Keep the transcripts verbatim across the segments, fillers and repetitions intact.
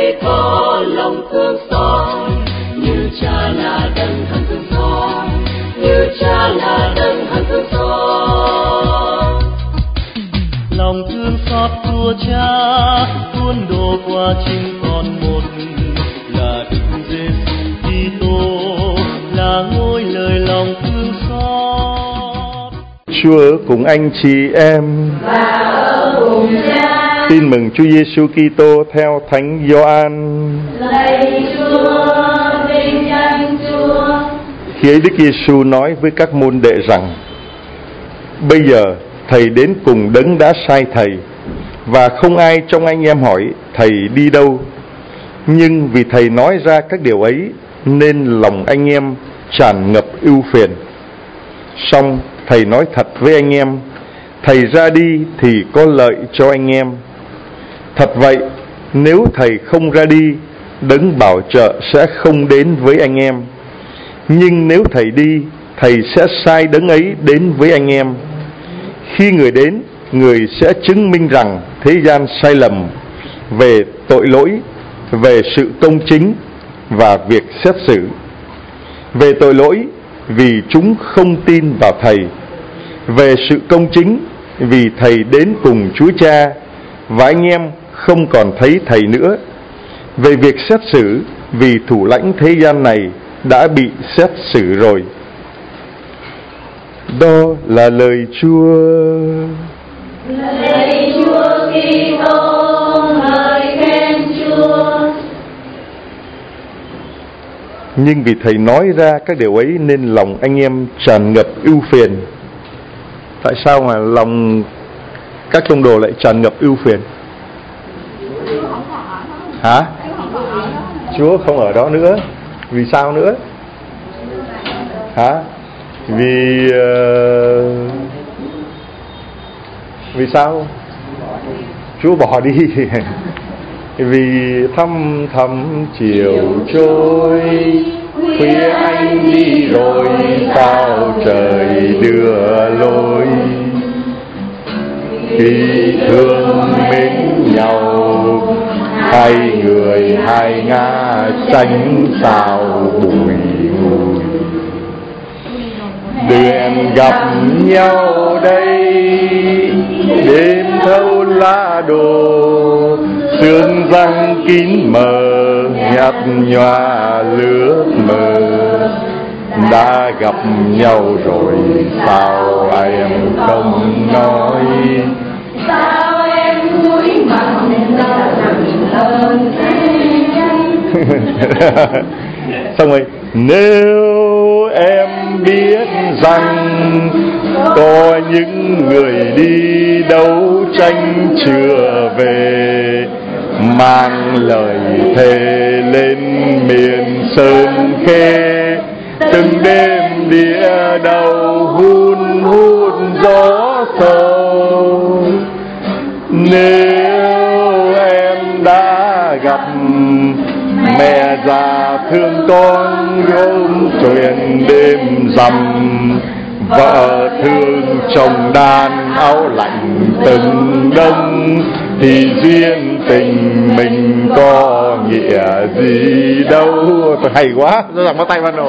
hãy có lòng thương xót, như Cha là đấng hằng thương xót, như Cha là đấng hằng thương xót. Lòng thương xót của Cha tuôn đổ qua chính con một, là Đức Giêsu Kitô, là ngôi lời lòng thương xót. Chúa ở cùng anh chị em Và ở cùng Cha. Tin mừng Chúa Giêsu Kitô theo Thánh Gioan. Lạy Chúa, vinh danh Chúa. Khi ấy Đức Giêsu nói với các môn đệ rằng: bây giờ thầy đến cùng đấng đã sai thầy, và không ai trong anh em hỏi thầy đi đâu. Nhưng vì thầy nói ra các điều ấy, nên lòng anh em tràn ngập ưu phiền. Song thầy nói thật với anh em, thầy ra đi thì có lợi cho anh em. Thật vậy, nếu thầy không ra đi, đấng bảo trợ sẽ không đến với anh em. Nhưng nếu thầy đi, thầy sẽ sai đấng ấy đến với anh em. Khi người đến, người sẽ chứng minh rằng thế gian sai lầm về tội lỗi, về sự công chính và việc xét xử. Về tội lỗi, vì chúng không tin vào thầy. Về sự công chính, vì thầy đến cùng Chúa Cha và anh em không còn thấy thầy nữa. Về việc xét xử, vì thủ lãnh thế gian này đã bị xét xử rồi. Đó là lời Chúa. Lạy Chúa Kitô, ngợi khen Chúa. Nhưng vì thầy nói ra các điều ấy nên lòng anh em tràn ngập ưu phiền. Tại sao mà lòng các tông đồ lại tràn ngập ưu phiền? Hả? Chúa không ở đó nữa. Vì sao nữa? Hả? Vì uh, vì sao? Chúa bỏ đi. Vì thăm thầm chiều trôi, khuya anh đi rồi sao trời đưa lối. Khi thương mến nhau, hai người hai ngã tránh sao bùi ngùi. Đưa em gặp nhau đây, đêm thâu lá đồ, sương răng kín mờ, nhạt nhòa lướt mờ. Đã gặp nhau rồi sao em không nói? Sao em cúi mặt ra nặng hơn thế? Xong rồi, nếu em biết rằng có những người đi đấu tranh chưa về, mang lời thề lên miền sơn khê, từng đêm đĩa đầu hun hút gió sâu. Nếu em đã gặp mẹ già thương con gom thuyền đêm rằm, vợ thương chồng đàn áo lạnh từng đông, thì duyên tình mình có nghĩa gì đâu. Hay quá, rất là bắt tay ban đầu.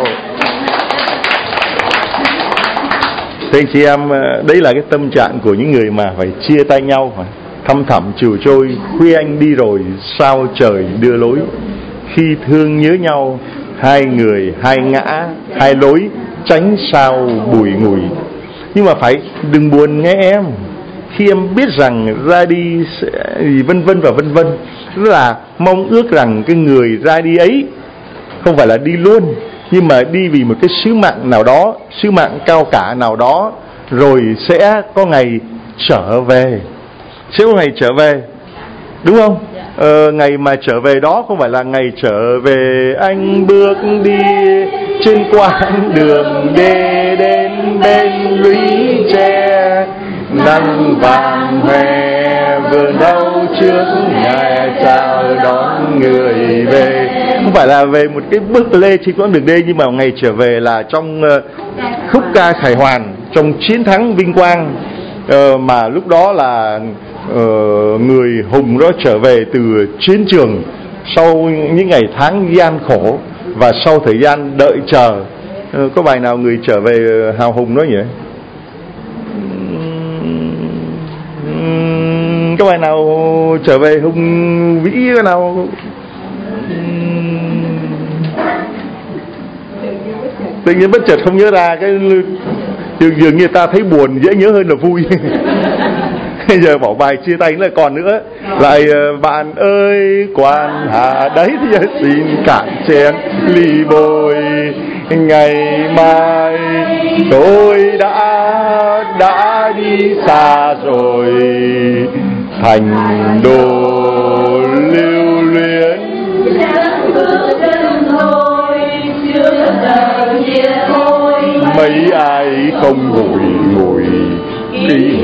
Thế anh chị em, đấy là cái tâm trạng của những người mà phải chia tay nhau, mà thăm thẳm chiều trôi, khuya anh đi rồi sao trời đưa lối. Khi thương nhớ nhau, hai người hai ngã hai lối, tránh sao bùi ngùi. Nhưng mà phải đừng buồn nghe em, khi em biết rằng ra đi sẽ vân vân và vân vân, rất là mong ước rằng cái người ra đi ấy không phải là đi luôn, nhưng mà đi vì một cái sứ mạng nào đó, sứ mạng cao cả nào đó, rồi sẽ có ngày trở về, sẽ có ngày trở về, đúng không? Ờ, ngày mà trở về đó không phải là ngày trở về anh bước đi trên quãng đường đê đến bên lũy tre, nắng vàng hoe vườn đau trước nhà chào đón người về. Không phải là về một cái bước lê trên quãng đường đê, nhưng mà ngày trở về là trong uh, khúc ca khải hoàn, trong chiến thắng vinh quang, uh, mà lúc đó là uh, người hùng đó trở về từ chiến trường sau những ngày tháng gian khổ và sau thời gian đợi chờ. Có bài nào người trở về hào hùng đó nhỉ? Có bài nào trở về hùng vĩ? Cái nào tự nhiên bất chợt không nhớ ra. Cái dường như người ta thấy buồn dễ nhớ hơn là vui. Bây giờ bỏ bài chia tay là còn nữa. Lại bạn ơi quan hạ đấy thì xin cạn chén ly bồi. Ngày mai tôi đã đã đi xa rồi, thành đồ lưu luyến. Mấy ai không ngồi ngồi kỹ,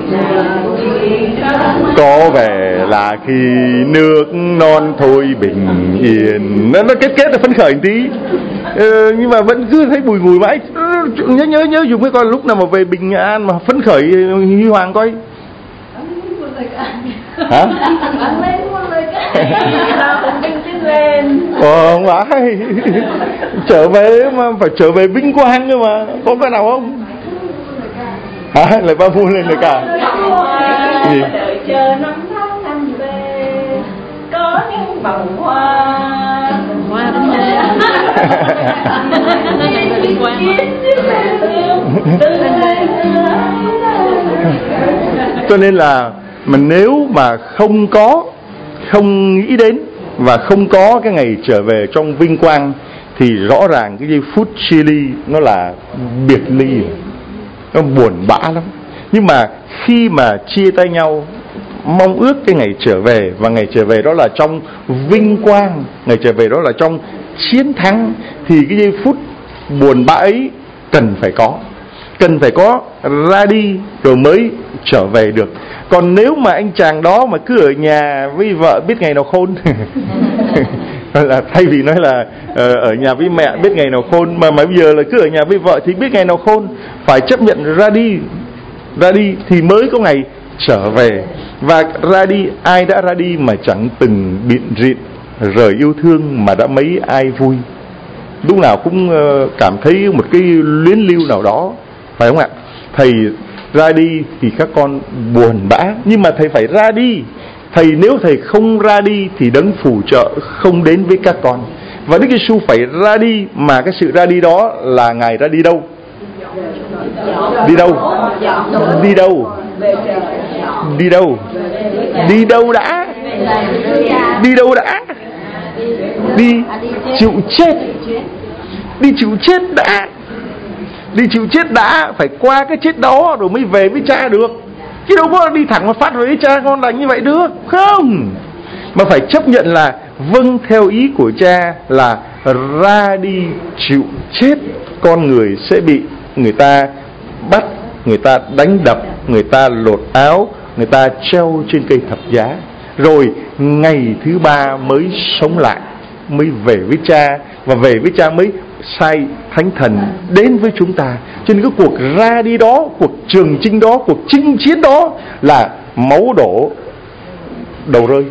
có vẻ là khi nước non thôi bình yên. Nó, nó kết kết là phấn khởi một tí, ờ, nhưng mà vẫn cứ thấy bùi ngùi mãi. Nhớ nhớ nhớ dùng cái con lúc nào mà về bình an mà phấn khởi huy hoàng coi. Hả? Ờ, không phải. Trở về mà phải trở về vinh quang cơ mà. Có cái nào không? Hả? Lại ba vui lên được cả. Gì? Đợi chờ năm tháng năm về, có những vòng hoa. Hoa đúng rồi. Cho nên là mà nếu mà không có, không nghĩ đến và không có cái ngày trở về trong vinh quang thì rõ ràng cái giây phút chia ly nó là biệt ly, nó buồn bã lắm. Nhưng mà khi mà chia tay nhau, mong ước cái ngày trở về, và ngày trở về đó là trong vinh quang, ngày trở về đó là trong chiến thắng, thì cái giây phút buồn bã ấy cần phải có, cần phải có ra đi rồi mới trở về được. Còn nếu mà anh chàng đó mà cứ ở nhà với vợ biết ngày nào khôn là thay vì nói là uh, ở nhà với mẹ biết ngày nào khôn, mà, mà bây giờ là cứ ở nhà với vợ thì biết ngày nào khôn. Phải chấp nhận ra đi, ra đi thì mới có ngày trở về. Và ra đi, ai đã ra đi mà chẳng từng bịn rịn rời yêu thương, mà đã mấy ai vui. Lúc nào cũng uh, cảm thấy một cái luyến lưu nào đó, phải không ạ? Thầy ra đi thì các con buồn bã, nhưng mà thầy phải ra đi. Thầy nếu thầy không ra đi thì đấng phù trợ không đến với các con. Và Đức Giêsu phải ra đi, mà cái sự ra đi đó là Ngài ra đi đâu? Đi đâu? Đi đâu? Đi đâu? Đi đâu đã? Đi đâu đã? Đi chịu chết. Đi chịu chết đã. Đi chịu chết đã, phải qua cái chết đó rồi mới về với cha được. Chứ đâu có đi thẳng một phát rồi với cha con đánh như vậy được, không. Mà phải chấp nhận là vâng theo ý của cha, là ra đi chịu chết. Con người sẽ bị người ta bắt, người ta đánh đập, người ta lột áo, người ta treo trên cây thập giá, rồi ngày thứ ba mới sống lại, mới về với cha. Và về với cha mới sai Thánh Thần đến với chúng ta. Cho nên cái cuộc ra đi đó, cuộc trường chinh đó, cuộc chinh chiến đó là máu đổ đầu rơi.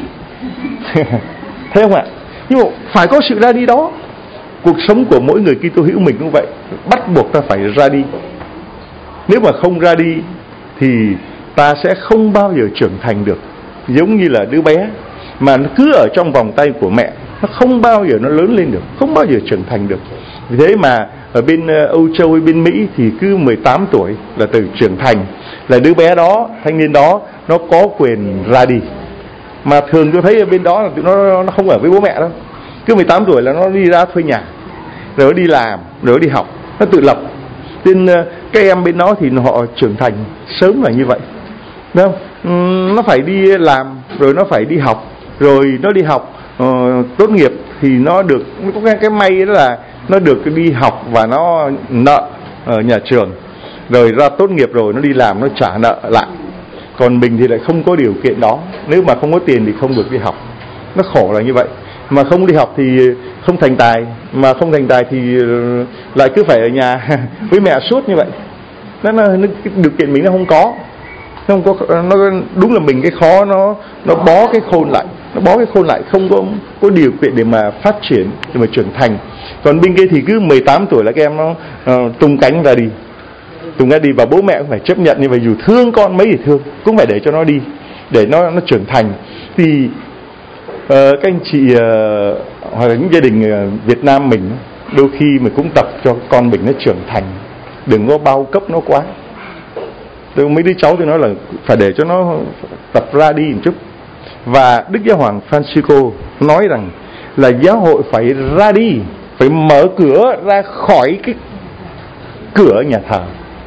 Thấy không ạ? Nhưng mà phải có sự ra đi đó. Cuộc sống của mỗi người Kitô hữu mình cũng vậy, bắt buộc ta phải ra đi. Nếu mà không ra đi thì ta sẽ không bao giờ trưởng thành được. Giống như là đứa bé mà nó cứ ở trong vòng tay của mẹ, nó không bao giờ nó lớn lên được, không bao giờ trưởng thành được. Vì thế mà ở bên Âu Châu hay bên Mỹ thì cứ mười tám tuổi là từ trưởng thành, là đứa bé đó, thanh niên đó nó có quyền ra đi. Mà thường tôi thấy ở bên đó là nó nó không ở với bố mẹ đâu. Cứ mười tám tuổi là nó đi ra thuê nhà, rồi nó đi làm, rồi nó đi học, nó tự lập. Nên các em bên đó thì họ trưởng thành sớm là như vậy, đúng không? Nó phải đi làm, rồi nó phải đi học, rồi nó đi học uh, tốt nghiệp thì nó được, có cái, cái may đó là nó được đi học và nó nợ ở nhà trường, rồi ra tốt nghiệp rồi nó đi làm, nó trả nợ lại. Còn mình thì lại không có điều kiện đó, nếu mà không có tiền thì không được đi học. Nó khổ là như vậy. Mà không đi học thì không thành tài, mà không thành tài thì lại cứ phải ở nhà với mẹ suốt như vậy. Nó, nó, điều kiện mình nó không có. Nó không có, nó đúng là mình cái khó nó nó bó cái khôn lại, nó bó cái khôn lại, không có có điều kiện để mà phát triển, để mà trưởng thành. Còn bên kia thì cứ mười tám tuổi là các em nó uh, tung cánh ra đi, tung cánh đi, và bố mẹ cũng phải chấp nhận như vậy, dù thương con mấy thì thương cũng phải để cho nó đi, để nó nó trưởng thành. Thì uh, các anh chị uh, hoặc là những gia đình uh, Việt Nam mình đôi khi mình cũng tập cho con mình nó trưởng thành, đừng có bao cấp nó quá. Tôi mấy đứa cháu tôi nói là phải để cho nó tập ra đi một chút. Và Đức Giáo Hoàng Francisco nói rằng là giáo hội phải ra đi, phải mở cửa ra khỏi cái cửa nhà thờ.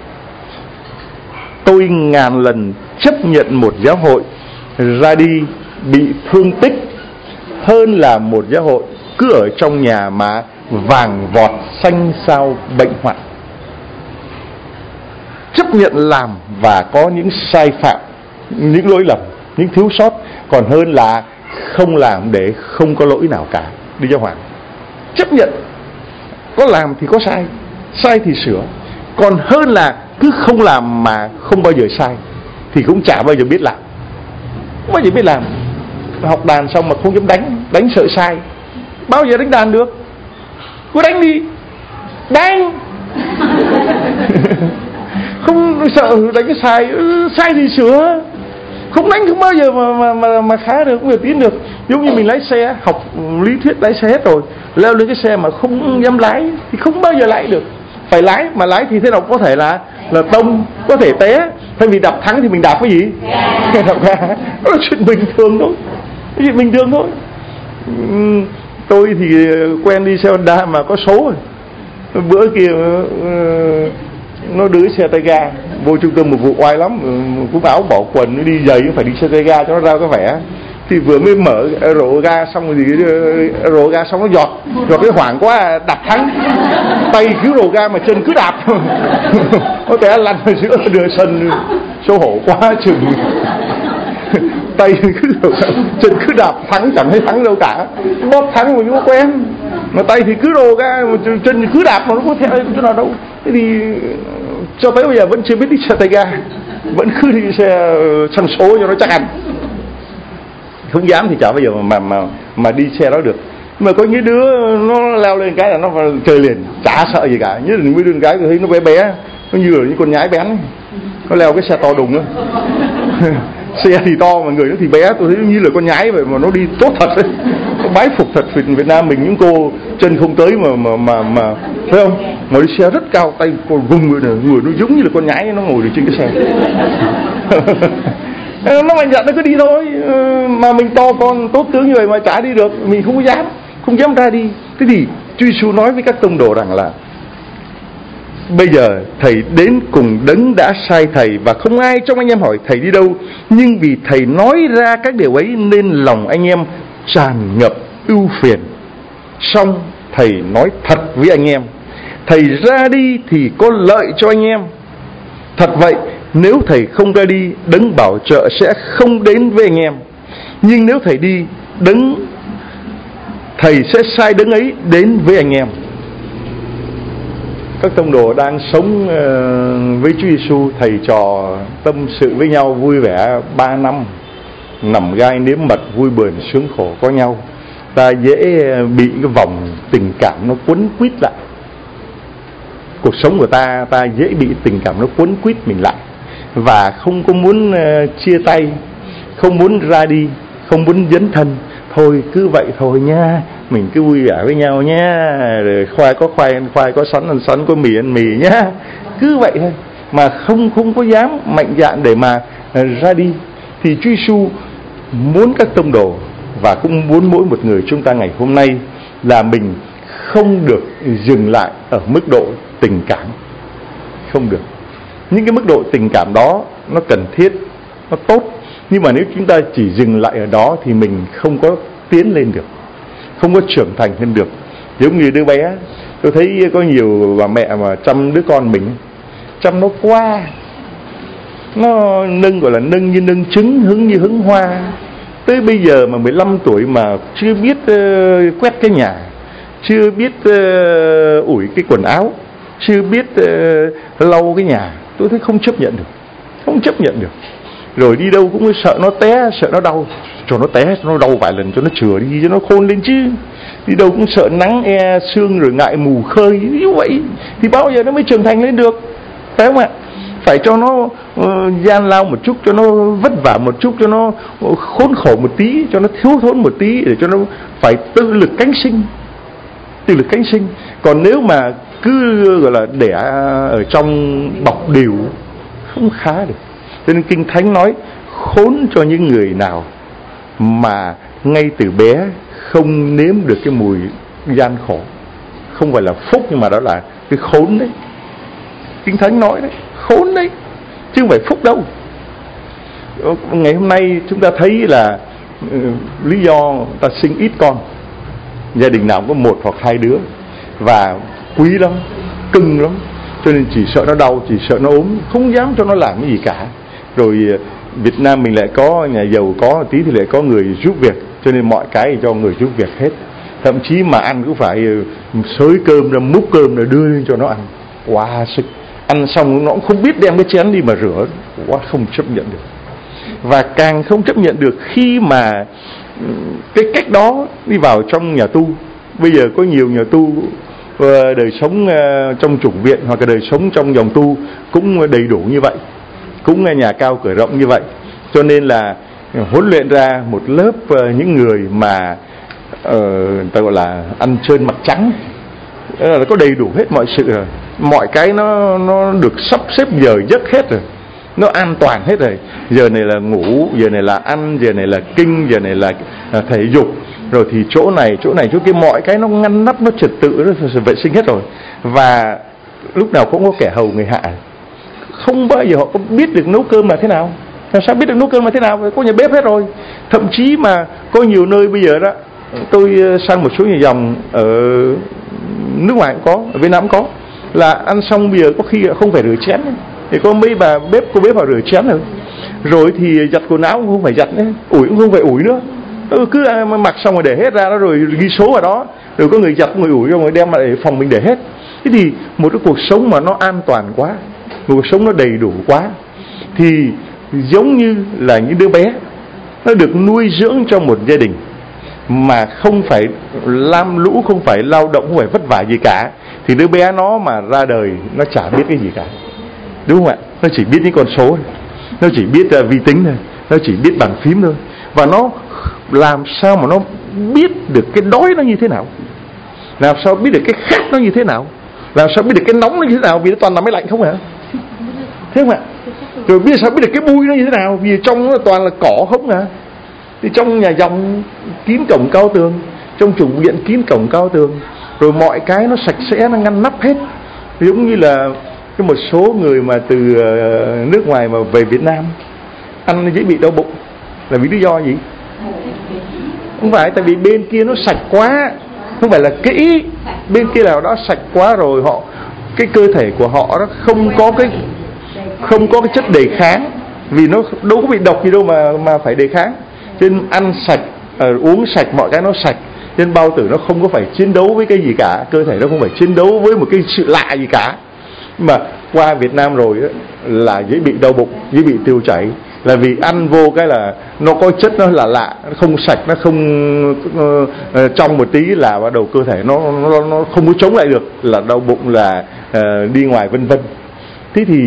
Tôi ngàn lần chấp nhận một giáo hội ra đi bị thương tích hơn là một giáo hội cứ ở trong nhà mà vàng vọt xanh xao bệnh hoạn. Chấp nhận làm và có những sai phạm, những lỗi lầm, những thiếu sót, còn hơn là không làm để không có lỗi nào cả. Đức Giáo Hoàng chấp nhận có làm thì có sai, sai thì sửa, còn hơn là cứ không làm mà không bao giờ sai, thì cũng chả bao giờ biết làm, không bao giờ biết làm. Học đàn xong mà không dám đánh, đánh sợ sai, bao giờ đánh đàn được? Cứ đánh đi, đánh không sợ đánh cái sai, sai thì sửa, không đánh không bao giờ mà mà mà, mà khá được, không bao giờ tiến được. Giống như mình lái xe, học lý thuyết lái xe hết rồi, leo lên cái xe mà không dám lái thì không bao giờ lái được. Phải lái, mà lái thì thế nào có thể là là tông, có thể té. Thay vì đạp thắng thì mình đạp cái gì? Đạp ga. Đó là chuyện bình thường thôi, cái chuyện bình thường thôi. Tôi thì quen đi xe Honda mà có số rồi. Bữa kia nó đứa xe tay ga vô trung tâm một vụ oai lắm, cúc áo bỏ quần, nó đi giày, nó phải đi xe tay ga cho nó ra cái vẻ. Thì vừa mới mở rổ ga xong rồi thì rổ ga xong nó giọt, giọt cái hoảng quá đạp thắng, tay cứu rổ ga mà chân cứ đạp, có té lăn ở giữa đường sân, xấu hổ quá chừng. Tay cứ chân cứ đạp thắng, chẳng thấy thắng đâu cả, bóp thắng mà không có quen, mà tay thì cứ rổ ga, mà chân cứ đạp mà nó có theo chỗ nào đâu. Thế thì cho tới bây giờ vẫn chưa biết đi xe tay ga, vẫn cứ đi xe săn số cho nó chắc ăn, không dám thì chả bao giờ mà mà mà, mà đi xe đó được. Mà có những đứa nó leo lên cái là nó chơi liền, chả sợ gì cả. Nhất là những đứa gái tôi thấy nó bé bé, nó như là những con nhái bén ấy. Nó leo cái xe to đùng á. Xe thì to mà người nó thì bé, tôi thấy như là con nhái vậy mà nó đi tốt thật đấy. Nó bái phục thật. Việt Nam mình những cô chân không tới mà mà mà mà thấy không? Ngồi đi xe rất cao, tay cô vùng người này, người nó giống như là con nhái, nó ngồi được trên cái xe. Nó mạnh dạn nó cứ đi thôi, mà mình to con tốt tướng như vậy mà chả đi được, mình không có dám, không dám ra đi. Thế thì Chúa Giêsu nói với các tông đồ rằng là bây giờ thầy đến cùng đấng đã sai thầy, và không ai trong anh em hỏi thầy đi đâu, nhưng vì thầy nói ra các điều ấy nên lòng anh em tràn ngập ưu phiền. Xong thầy nói thật với anh em, thầy ra đi thì có lợi cho anh em. Thật vậy, nếu thầy không ra đi, đấng bảo trợ sẽ không đến với anh em. Nhưng nếu thầy đi, đấng thầy sẽ sai đấng ấy đến với anh em. Các tông đồ đang sống với Chúa Giêsu, thầy trò tâm sự với nhau vui vẻ ba năm, nằm gai nếm mật, vui buồn sướng khổ có nhau. Ta dễ bị cái vòng tình cảm nó quấn quýt lại. Cuộc sống của ta, ta dễ bị tình cảm nó quấn quýt mình lại, và không có muốn uh, chia tay, không muốn ra đi, không muốn dấn thân. Thôi cứ vậy thôi nha, mình cứ vui vẻ với nhau nha, rồi khoai có khoai ăn khoai, có sắn ăn sắn, có mì ăn mì nhá, cứ vậy thôi, mà không không có dám mạnh dạn để mà uh, ra đi. Thì Chúa Giêsu muốn các tông đồ, và cũng muốn mỗi một người chúng ta ngày hôm nay, là mình không được dừng lại ở mức độ tình cảm, không được. Những cái mức độ tình cảm đó nó cần thiết, nó tốt, nhưng mà nếu chúng ta chỉ dừng lại ở đó thì mình không có tiến lên được, không có trưởng thành hơn được. Giống như đứa bé, tôi thấy có nhiều bà mẹ mà chăm đứa con mình, chăm nó qua, nó nâng gọi là nâng như nâng trứng, hứng như hứng hoa. Tới bây giờ mà mười lăm tuổi mà chưa biết uh, quét cái nhà, chưa biết uh, ủi cái quần áo, chưa biết uh, lau cái nhà, tôi thấy không chấp nhận được, không chấp nhận được. rồi đi đâu cũng sợ nó té, sợ nó đau, cho nó té, nó đau vài lần cho nó chữa đi, cho nó khôn lên chứ. Đi đâu cũng sợ nắng e sương rồi ngại mù khơi, như vậy thì bao giờ nó mới trưởng thành lên được, phải không ạ? Phải cho nó uh, gian lao một chút, cho nó vất vả một chút, cho nó khốn khổ một tí, cho nó thiếu thốn một tí, để cho nó phải tự lực cánh sinh, tự lực cánh sinh. Còn nếu mà cứ gọi là đẻ ở trong bọc đều không khá được. Cho nên Kinh Thánh nói khốn cho những người nào mà ngay từ bé không nếm được cái mùi gian khổ. Không phải là phúc, nhưng mà đó là cái khốn đấy. Kinh Thánh nói đấy, khốn đấy, chứ không phải phúc đâu. Ngày hôm nay chúng ta thấy là uh, lý do ta sinh ít con, gia đình nào cũng có một hoặc hai đứa, và quý lắm, cưng lắm, cho nên chỉ sợ nó đau, chỉ sợ nó ốm, không dám cho nó làm cái gì cả. Rồi Việt Nam mình lại có nhà giàu có tí thì lại có người giúp việc, cho nên mọi cái cho người giúp việc hết. Thậm chí mà ăn cũng phải xới cơm ra, múc cơm ra đưa lên cho nó ăn. Quá sức. Ăn xong nó cũng không biết đem cái chén đi mà rửa, quá không chấp nhận được. Và càng không chấp nhận được khi mà cái cách đó đi vào trong nhà tu. Bây giờ có nhiều nhà tu đời sống trong chủng viện hoặc là đời sống trong dòng tu cũng đầy đủ như vậy, cũng nhà cao cửa rộng như vậy. Cho nên là huấn luyện ra một lớp những người mà uh, ta gọi là ăn trơn mặc trắng, là có đầy đủ hết mọi sự rồi, mọi cái nó nó được sắp xếp giờ giấc hết rồi, nó an toàn hết rồi. Giờ này là ngủ, giờ này là ăn, giờ này là kinh, giờ này là thể dục, rồi thì chỗ này chỗ này chỗ kia, mọi cái nó ngăn nắp, nó trật tự, nó vệ sinh hết rồi. Và lúc nào cũng có kẻ hầu người hạ, không bao giờ họ có biết được nấu cơm là thế nào. Làm sao biết được nấu cơm là thế nào? Có nhà bếp hết rồi. Thậm chí mà có nhiều nơi bây giờ đó, tôi sang một số nhà dòng ở nước ngoài cũng có, ở Việt Nam cũng có, là ăn xong bây giờ có khi không phải rửa chén, thì có mấy bà bếp, cô bếp vào rửa chén rồi. Rồi thì giặt quần áo cũng không phải giặt nữa, ủi cũng không phải ủi nữa, ừ, cứ mặc xong rồi để hết ra đó, rồi ghi số vào đó, rồi có người giặt, người ủi, rồi đem lại phòng mình để hết. Thế thì một cái cuộc sống mà nó an toàn quá, một cuộc sống nó đầy đủ quá, thì giống như là những đứa bé nó được nuôi dưỡng trong một gia đình mà không phải lam lũ, không phải lao động, không phải vất vả gì cả, thì đứa bé nó mà ra đời nó chả biết cái gì cả, đúng không ạ? Nó chỉ biết những con số thôi, nó chỉ biết uh, vi tính thôi, nó chỉ biết bàn phím thôi. Và nó làm sao mà nó biết được cái đói nó như thế nào, làm sao biết được cái khát nó như thế nào, làm sao biết được cái nóng nó như thế nào, vì nó toàn là máy lạnh không hả? Thế không ạ? Rồi biết sao biết được cái bụi nó như thế nào, vì trong nó toàn là cỏ không hả? Thì trong nhà dòng kín cổng cao tường, trong chủng viện kín cổng cao tường, rồi mọi cái nó sạch sẽ, nó ngăn nắp hết. Giống như là cái một số người mà từ nước ngoài mà về Việt Nam ăn dễ bị đau bụng, là vì lý do gì? Không phải, tại vì bên kia nó sạch quá, không phải là kỹ, bên kia nào đó sạch quá rồi, họ cái cơ thể của họ nó không có cái không có cái chất đề kháng, vì nó đâu có bị độc gì đâu mà mà phải đề kháng. Cho nên ăn sạch, uh, uống sạch, mọi cái nó sạch, nên bao tử nó không có phải chiến đấu với cái gì cả, cơ thể nó không phải chiến đấu với một cái sự lạ gì cả. Mà qua Việt Nam rồi đó, là dễ bị đau bụng, dễ bị tiêu chảy, là vì ăn vô cái là nó có chất nó là lạ, nó không sạch, nó không uh, uh, trong một tí là bắt đầu cơ thể nó nó nó không có chống lại được, là đau bụng, là uh, đi ngoài vân vân. Thế thì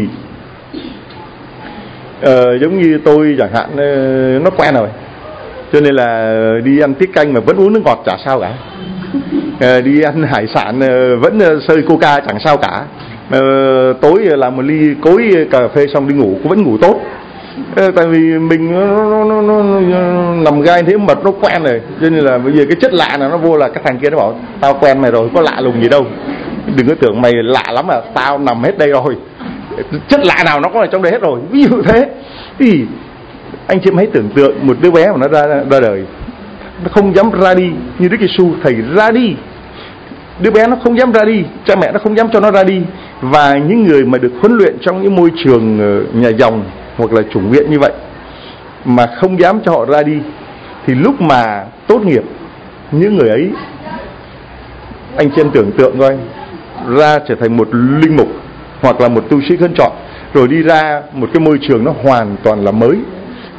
uh, giống như tôi chẳng hạn, uh, nó quen rồi, cho nên là đi ăn tiết canh mà vẫn uống nước ngọt chả sao cả, uh, đi ăn hải sản uh, vẫn uh, sơi coca chẳng sao cả. Uh, tối làm một ly cối cà phê xong đi ngủ cũng vẫn ngủ tốt. Uh, tại vì mình nó, nó, nó, nó, nó nằm gai thế mật nó quen rồi, cho nên là bây giờ cái chất lạ nào nó vô là cái thằng kia nó bảo tao quen mày rồi, có lạ lùng gì đâu, đừng có tưởng mày lạ lắm à, tao nằm hết đây rồi, chất lạ nào nó có ở trong đây hết rồi, ví dụ thế. Thì anh chị hãy tưởng tượng một đứa bé mà nó ra, ra đời, nó không dám ra đi, như Đức Giêsu thầy ra đi, đứa bé nó không dám ra đi, cha mẹ nó không dám cho nó ra đi. Và những người mà được huấn luyện trong những môi trường nhà dòng hoặc là chủng viện như vậy mà không dám cho họ ra đi, thì lúc mà tốt nghiệp, những người ấy, anh chị em tưởng tượng coi, ra trở thành một linh mục hoặc là một tu sĩ khấn trọn, rồi đi ra một cái môi trường nó hoàn toàn là mới,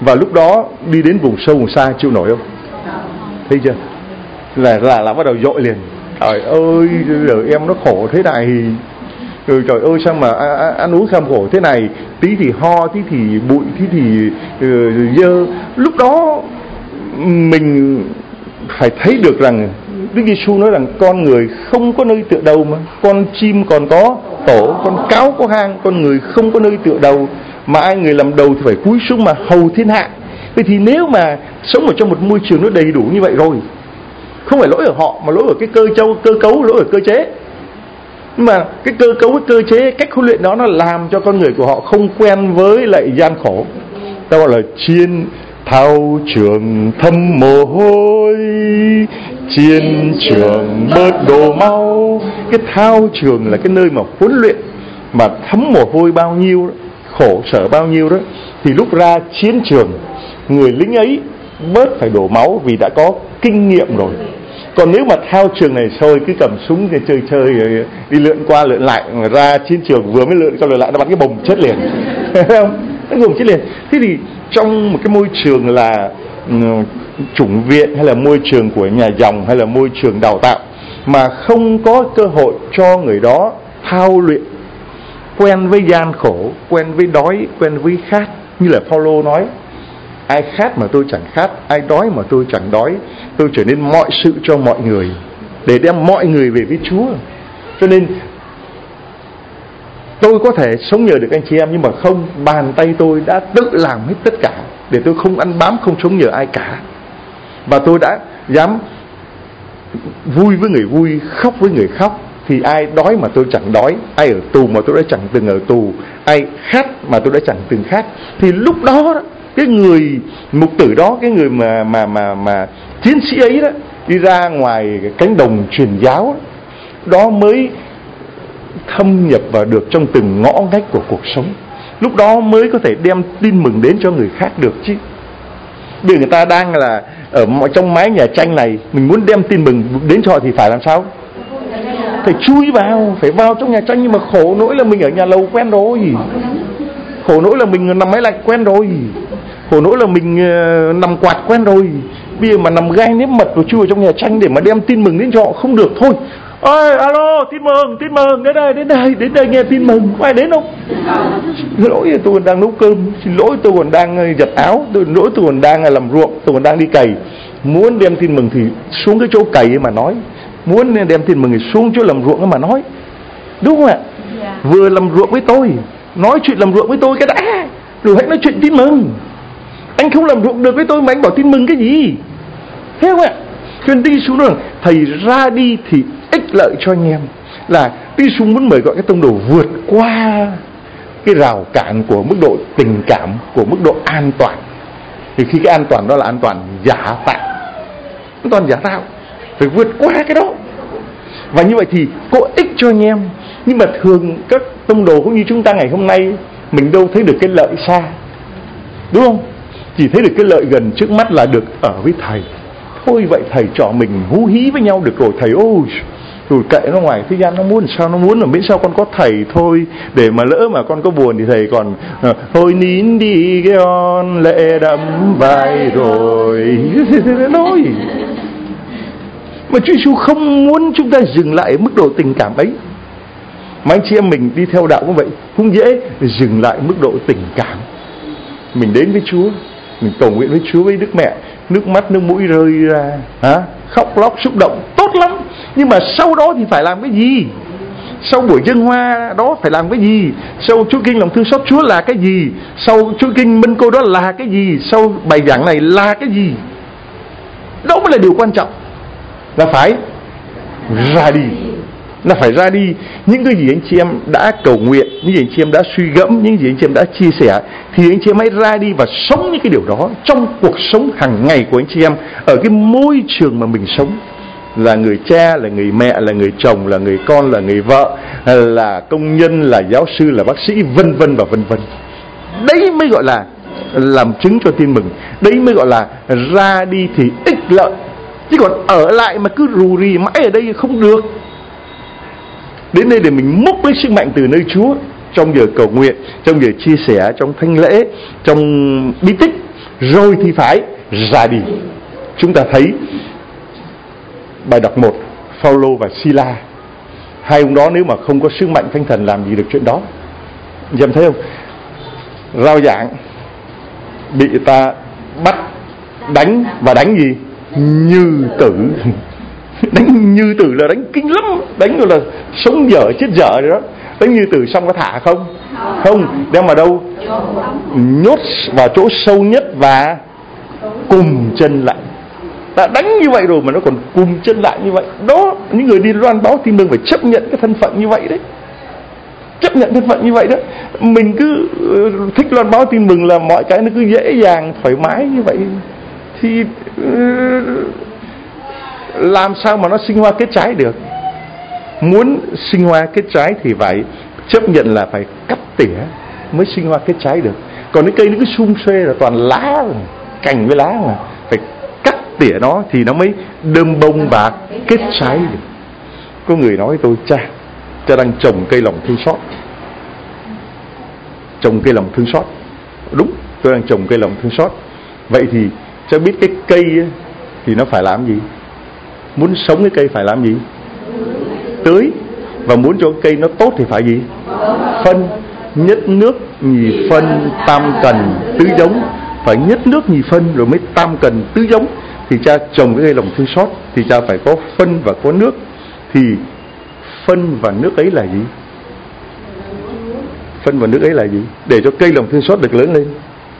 Và lúc đó đi đến vùng sâu vùng xa chịu nổi không? Thấy chưa? Là là, là bắt đầu dội liền. Trời ơi, giờ em nó khổ thế này. Rồi trời ơi sao mà ăn uống kham khổ thế này, tí thì ho, tí thì bụi, tí thì uh, dơ. Lúc đó mình phải thấy được rằng Đức Giêsu nói rằng con người không có nơi tựa đầu mà. Con chim còn có tổ, con cáo có hang, con người không có nơi tựa đầu. Mà ai người làm đầu thì phải cúi xuống mà hầu thiên hạ. Vậy thì nếu mà sống ở trong một môi trường nó đầy đủ như vậy rồi, không phải lỗi ở họ mà lỗi ở cái cơ châu, cơ cấu, lỗi ở cơ chế. Nhưng mà cái cơ cấu, cái cơ chế, cách huấn luyện đó nó làm cho con người của họ không quen với lại gian khổ. Ta gọi là chiến thao trường thấm mồ hôi, chiến trường bớt đổ máu. Cái thao trường là cái nơi mà huấn luyện, mà thấm mồ hôi bao nhiêu đó, khổ sở bao nhiêu đó, thì lúc ra chiến trường, người lính ấy bớt phải đổ máu vì đã có kinh nghiệm rồi. Còn nếu mà thao trường này thôi cứ cầm súng để chơi chơi đi lượn qua lượn lại, mà ra chiến trường vừa mới lượn qua lượn lại nó bắn cái bồng chết liền. Thấy không? Nó bồng chết liền. Thế thì trong một cái môi trường là um, chủng viện, hay là môi trường của nhà dòng, hay là môi trường đào tạo, mà không có cơ hội cho người đó thao luyện, quen với gian khổ, quen với đói, quen với khát, như là Phaolô nói: ai khát mà tôi chẳng khát, ai đói mà tôi chẳng đói, tôi trở nên mọi sự cho mọi người, để đem mọi người về với Chúa. Cho nên tôi có thể sống nhờ được anh chị em, nhưng mà không, bàn tay tôi đã tự làm hết tất cả, để tôi không ăn bám, không sống nhờ ai cả. Và tôi đã dám vui với người vui, khóc với người khóc. Thì ai đói mà tôi chẳng đói, ai ở tù mà tôi đã chẳng từng ở tù, ai khát mà tôi đã chẳng từng khát. Thì lúc đó cái người mục tử đó, cái người mà mà mà mà chiến sĩ ấy đó, đi ra ngoài cái cánh đồng truyền giáo đó, đó mới thâm nhập vào được trong từng ngõ ngách của cuộc sống. Lúc đó mới có thể đem tin mừng đến cho người khác được chứ. Bây giờ người ta đang là ở trong mái nhà tranh này, mình muốn đem tin mừng đến cho họ thì phải làm sao? Phải chui vào, phải vào trong nhà tranh. Nhưng mà khổ nỗi là mình ở nhà lầu quen rồi, khổ nỗi là mình nằm máy lạnh quen rồi, khổ nỗi là mình uh, nằm quạt quen rồi. Bây giờ mà nằm gai nếp mật rồi chui vào trong nhà tranh để mà đem tin mừng đến cho họ không được thôi. Ơi, alo, tin mừng, tin mừng, đến đây, đến đây, đến đây nghe tin mừng. Có ai đến không? Xin lỗi, tôi còn đang nấu cơm. Xin lỗi, tôi còn đang giặt áo. Xin lỗi, tôi còn đang làm ruộng. Tôi còn đang đi cày. Muốn đem tin mừng thì xuống cái chỗ cày mà nói. Muốn đem tin mừng thì xuống chỗ làm ruộng mà nói. Đúng không ạ? Vừa làm ruộng với tôi, nói chuyện làm ruộng với tôi cái đã, rồi hãy nói chuyện tin mừng. Anh không làm ruộng được với tôi mà anh bảo tin mừng cái gì? Thấy không ạ? Cho nên đi xuống rằng thầy ra đi thì ích lợi cho anh em, là đi xuống muốn mời gọi cái tông đồ vượt qua cái rào cản của mức độ tình cảm, của mức độ an toàn. Thì khi cái an toàn đó là an toàn giả tạo, an toàn giả tạo, phải vượt qua cái đó. Và như vậy thì có ích cho anh em. Nhưng mà thường các tông đồ cũng như chúng ta ngày hôm nay, mình đâu thấy được cái lợi xa, đúng không? Chỉ thấy được cái lợi gần trước mắt là được ở với thầy. Thôi vậy thầy trò mình hú hí với nhau được rồi. Thầy ôi, rồi kệ nó, ngoài thế gian nó muốn sao nó muốn, là miễn sao con có thầy thôi. Để mà lỡ mà con có buồn thì thầy còn uh, thôi nín đi cái con lệ đẫm vai rồi. Nói mà Chúa Giêsu không muốn chúng ta dừng lại ở mức độ tình cảm ấy. Mà anh chị em mình đi theo đạo cũng vậy, cũng dễ dừng lại mức độ tình cảm. Mình đến với Chúa, mình cầu nguyện với Chúa, với Đức Mẹ, nước mắt nước mũi rơi ra, hả? Khóc lóc xúc động, tốt lắm. Nhưng mà sau đó thì phải làm cái gì? Sau buổi dâng hoa đó phải làm cái gì? Sau Chúa Kinh lòng thương xót Chúa là cái gì? Sau Chúa Kinh Mân Cô đó là cái gì? Sau bài giảng này là cái gì? Đó mới là điều quan trọng. Là phải ra đi, là phải ra đi. Những cái gì anh chị em đã cầu nguyện, những gì anh chị em đã suy gẫm, những gì anh chị em đã chia sẻ, thì anh chị em hãy ra đi và sống những cái điều đó trong cuộc sống hàng ngày của anh chị em, ở cái môi trường mà mình sống. Là người cha, là người mẹ, là người chồng, là người con, là người vợ, là công nhân, là giáo sư, là bác sĩ, vân vân và vân vân. Đấy mới gọi là làm chứng cho tin mừng. Đấy mới gọi là ra đi thì ích lợi. Chứ còn ở lại mà cứ rù rì mãi ở đây không được. Đến đây để mình múc lấy sức mạnh từ nơi Chúa, trong giờ cầu nguyện, trong giờ chia sẻ, trong thánh lễ, trong bí tích, rồi thì phải ra đi. Chúng ta thấy bài đọc một, Phao-lô và Si-la, hai ông đó nếu mà không có sức mạnh Thánh Thần làm gì được chuyện đó. Anh em thấy không? Rao giảng bị ta bắt đánh, và đánh gì? Như tử. Đánh như tử là đánh kinh lắm, đánh rồi là sống dở chết dở rồi đó. Đánh như tử xong có thả không? Không, đem vào đâu? Nhốt vào chỗ sâu nhất và cùm chân lại. Đã đánh như vậy rồi mà nó còn cùm chân lại như vậy. Đó, những người đi loan báo tin mừng phải chấp nhận cái thân phận như vậy đấy. Chấp nhận thân phận như vậy đó. Mình cứ thích loan báo tin mừng là mọi cái nó cứ dễ dàng, thoải mái như vậy thì làm sao mà nó sinh hoa kết trái được. Muốn sinh hoa kết trái thì phải chấp nhận là phải cắt tỉa mới sinh hoa kết trái được. Còn cái cây nó cứ sum xuê là toàn lá, cành với lá mà, phải cắt tỉa nó thì nó mới đơm bông và kết trái được. Có người nói tôi, cha cha đang trồng cây lòng thương xót. Trồng cây lòng thương xót. Đúng, tôi đang trồng cây lòng thương xót. Vậy thì cha biết cái cây thì nó phải làm gì? Muốn sống cái cây phải làm gì? Tưới. Và muốn cho cây nó tốt thì phải gì? Phân. Nhất nước nhì phân tam cần tứ giống. Phải nhất nước nhì phân rồi mới tam cần tứ giống. Thì cha trồng cái cây lòng thương xót thì cha phải có phân và có nước. Thì phân và nước ấy là gì? Phân và nước ấy là gì? Để cho cây lòng thương xót được lớn lên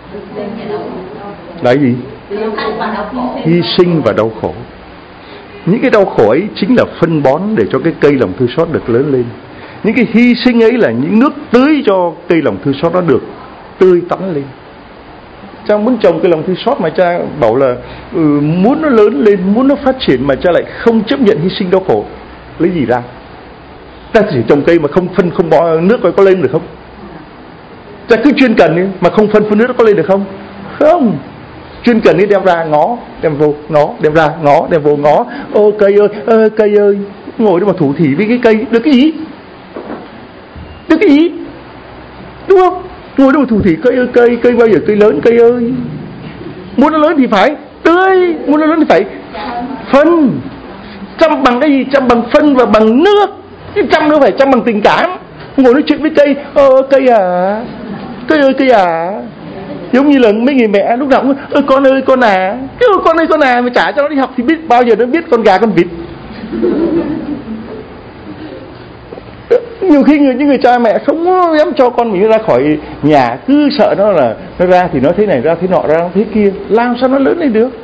là gì? Hy sinh và đau khổ. Những cái đau khổ ấy chính là phân bón để cho cái cây lòng thương xót được lớn lên. Những cái hy sinh ấy là những nước tưới cho cây lòng thương xót nó được tươi tắn lên. Cha muốn trồng cây lòng thương xót mà cha bảo là ừ, muốn nó lớn lên, muốn nó phát triển mà cha lại không chấp nhận hy sinh đau khổ, lấy gì ra? Ta chỉ trồng cây mà không phân không bón nước có lên được không? Ta cứ chuyên cần ấy, mà không phân phân nước nó có lên được không? Không. Chuyên cần đi đem ra ngó, đem vô ngó, đem ra ngó, đem vô ngó. Ô cây ơi, ơ, cây ơi, ngồi đó mà thủ thỉ với cái cây được cái gì? Được cái gì? Đúng không? Ngồi đó mà thủ thỉ cây ơi, cây, cây bao giờ cây lớn, cây ơi. Muốn nó lớn thì phải tưới, muốn nó lớn thì phải phân. Chăm bằng cái gì? Chăm bằng phân và bằng nước. Chứ chăm nữa phải chăm bằng tình cảm. Ngồi nói chuyện với cây, ơ cây à, cây ơi cây à. Giống như là mấy người mẹ lúc nào cũng ơi con ơi con à, cái con ơi con à mà trả cho nó đi học thì biết bao giờ nó biết con gà con vịt. Nhiều khi người những người cha mẹ không dám cho con mình ra khỏi nhà, cứ sợ nó là nó ra thì nó thế này, ra thế nọ, ra thế kia, làm sao nó lớn lên được.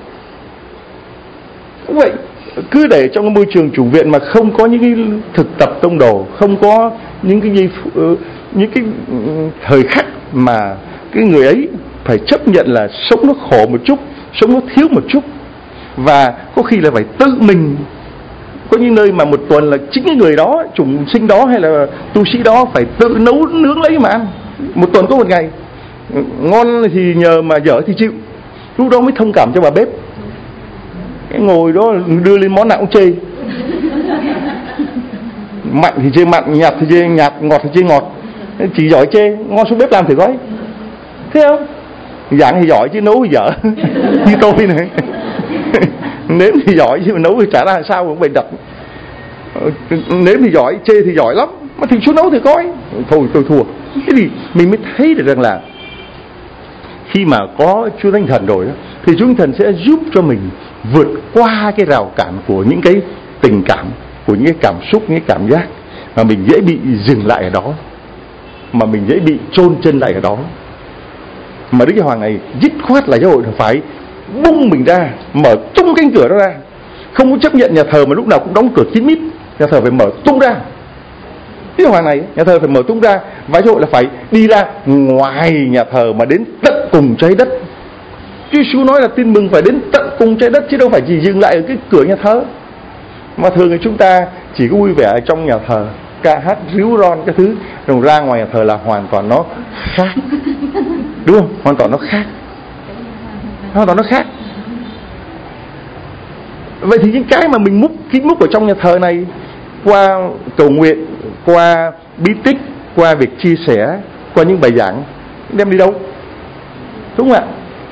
Vậy cứ để trong cái môi trường chủ viện mà không có những cái thực tập tông đồ, không có những cái gì, những cái thời khắc mà cái người ấy phải chấp nhận là sống nó khổ một chút, sống nó thiếu một chút, và có khi là phải tự mình. Có những nơi mà một tuần là chính cái người đó, chủng sinh đó hay là tu sĩ đó phải tự nấu nướng lấy mà ăn. Một tuần có một ngày, ngon thì nhờ mà dở thì chịu. Lúc đó mới thông cảm cho bà bếp. Cái ngồi đó đưa lên món nào cũng chê. Mặn thì chê mặn, nhạt thì chê nhạt, ngọt thì chê ngọt. Chỉ giỏi chê, ngon xuống bếp làm thử coi. Thế không? Dạng thì giỏi chứ nấu thì dở. Như tôi này. Nếm thì giỏi chứ mà nấu thì chả ra sao cũng bày đặt. Nếm thì giỏi, chê thì giỏi lắm, mà thì xuống nấu thì coi. Thôi tôi thua. Thế thì mình mới thấy được rằng là khi mà có Chúa Thánh Thần rồi đó, thì Chúa Thánh Thần sẽ giúp cho mình vượt qua cái rào cản của những cái tình cảm, của những cái cảm xúc, những cái cảm giác mà mình dễ bị dừng lại ở đó, mà mình dễ bị chôn chân lại ở đó. Mà Đức Giáo Hoàng này dứt khoát là giáo hội phải bung mình ra, mở tung cánh cửa đó ra, không có chấp nhận nhà thờ mà lúc nào cũng đóng cửa kín mít. Nhà thờ phải mở tung ra. Đức Giáo Hoàng này, nhà thờ phải mở tung ra, và giáo hội là phải đi ra ngoài nhà thờ mà đến tận cùng trái đất. Chúa Giêsu nói là tin mừng phải đến tận cùng trái đất, chứ đâu phải chỉ dừng lại ở cái cửa nhà thờ. Mà thường thì chúng ta chỉ có vui vẻ ở trong nhà thờ, ca hát ríu ron cái thứ, rồi ra ngoài nhà thờ là hoàn toàn nó khác. Đúng không? Hoàn toàn nó khác. Hoàn toàn nó khác. Vậy thì những cái mà mình múc, kín múc ở trong nhà thờ này, qua cầu nguyện, qua bí tích, qua việc chia sẻ, qua những bài giảng, đem đi đâu? Đúng không ạ?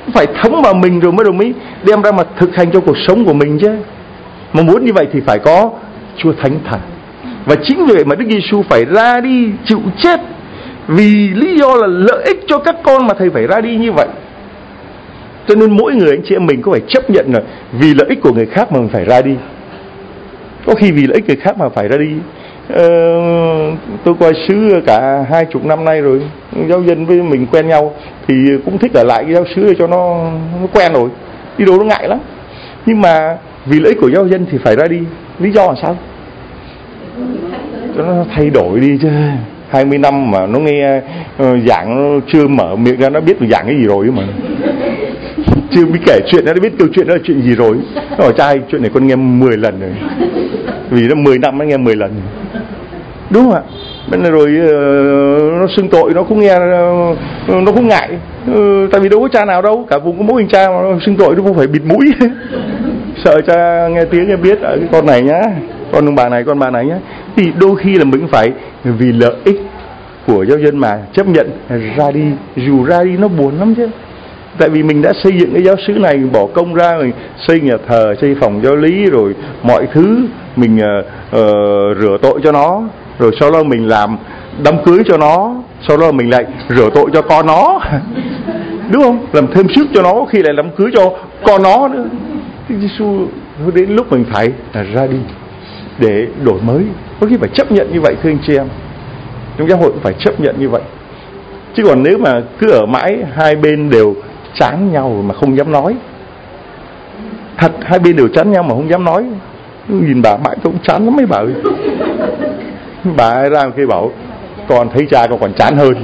phải thấm vào mình rồi mới đồng ý đem ra mà thực hành trong cuộc sống của mình chứ. Mà muốn như vậy thì phải có Chúa Thánh Thần. Và chính vì vậy mà Đức Giêsu phải ra đi chịu chết, vì lý do là lợi ích cho các con mà Thầy phải ra đi như vậy. Cho nên mỗi người anh chị em mình có phải chấp nhận là vì lợi ích của người khác mà mình phải ra đi. Có khi vì lợi ích người khác mà phải ra đi. ờ, Tôi coi xứ cả hai chục năm nay rồi, giáo dân với mình quen nhau thì cũng thích ở lại cái giáo xứ để cho nó, nó quen rồi. Đi đâu nó ngại lắm. Nhưng mà vì lợi ích của giáo dân thì phải ra đi. Lý do là sao? Cho nó thay đổi đi chứ. Hai mươi năm mà nó nghe uh, giảng, nó chưa mở miệng ra nó biết giảng cái gì rồi mà. Chưa biết kể chuyện nó biết câu chuyện đó là chuyện gì rồi. Nó hỏi trai chuyện này con nghe mười lần rồi. Vì nó mười năm nó nghe mười lần. Đúng không ạ? Bên rồi uh, nó xưng tội nó cũng nghe uh, nó cũng ngại. Uh, tại vì đâu có cha nào đâu, cả vùng có mỗi mình cha mà nó xưng tội nó không phải bịt mũi. Sợ cha nghe tiếng nghe biết ở cái con này nhá, con bà này con bà này nhá. Thì đôi khi là mình phải vì lợi ích của giáo dân mà chấp nhận ra đi, dù ra đi nó buồn lắm chứ. Tại vì mình đã xây dựng cái giáo xứ này, mình bỏ công ra, mình xây nhà thờ, xây phòng giáo lý, rồi mọi thứ mình uh, uh, rửa tội cho nó, rồi sau đó mình làm đám cưới cho nó, sau đó mình lại rửa tội cho con nó. Đúng không? Làm thêm sức cho nó, khi lại làm cưới cho con nó nữa. Đức Giêsu đến lúc mình phải là ra đi để đổi mới. Có khi phải chấp nhận như vậy thưa anh chị em. Trong giáo hội cũng phải chấp nhận như vậy. Chứ còn nếu mà cứ ở mãi hai bên đều chán nhau mà không dám nói. Thật, hai bên đều chán nhau mà không dám nói. Nhìn bà mãi tôi cũng chán lắm mấy bà ơi. Bà ấy ra kia bảo con thấy cha con còn chán hơn.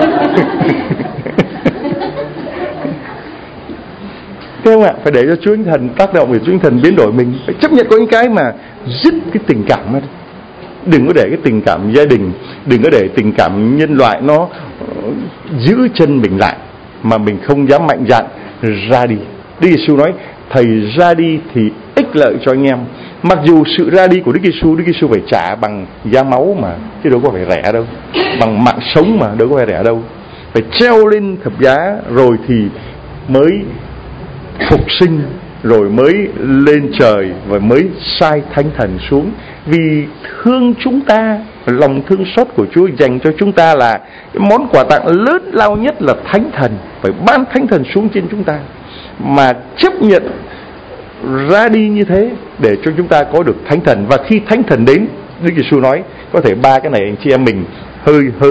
Thế không ạ? Phải để cho Chúa Thánh Thần tác động, để Chúa Thánh Thần biến đổi mình. Phải chấp nhận có những cái mà dứt cái tình cảm đó. Đừng có để cái tình cảm gia đình, đừng có để tình cảm nhân loại nó uh, giữ chân mình lại, mà mình không dám mạnh dạn ra đi. Đức Giêsu nói Thầy ra đi thì ích lợi cho anh em. Mặc dù sự ra đi của Đức Giêsu, Đức Giêsu phải trả bằng da máu mà, chứ đâu có phải rẻ đâu. Bằng mạng sống mà, đâu có phải rẻ đâu. Phải treo lên thập giá rồi thì mới phục sinh, rồi mới lên trời và mới sai Thánh Thần xuống. Vì thương chúng ta, lòng thương xót của Chúa dành cho chúng ta là cái món quà tặng lớn lao nhất là Thánh Thần. Phải ban Thánh Thần xuống trên chúng ta. Mà chấp nhận ra đi như thế để cho chúng ta có được Thánh Thần. Và khi Thánh Thần đến, Đức Giêsu nói có thể ba cái này anh chị em mình hơi hơi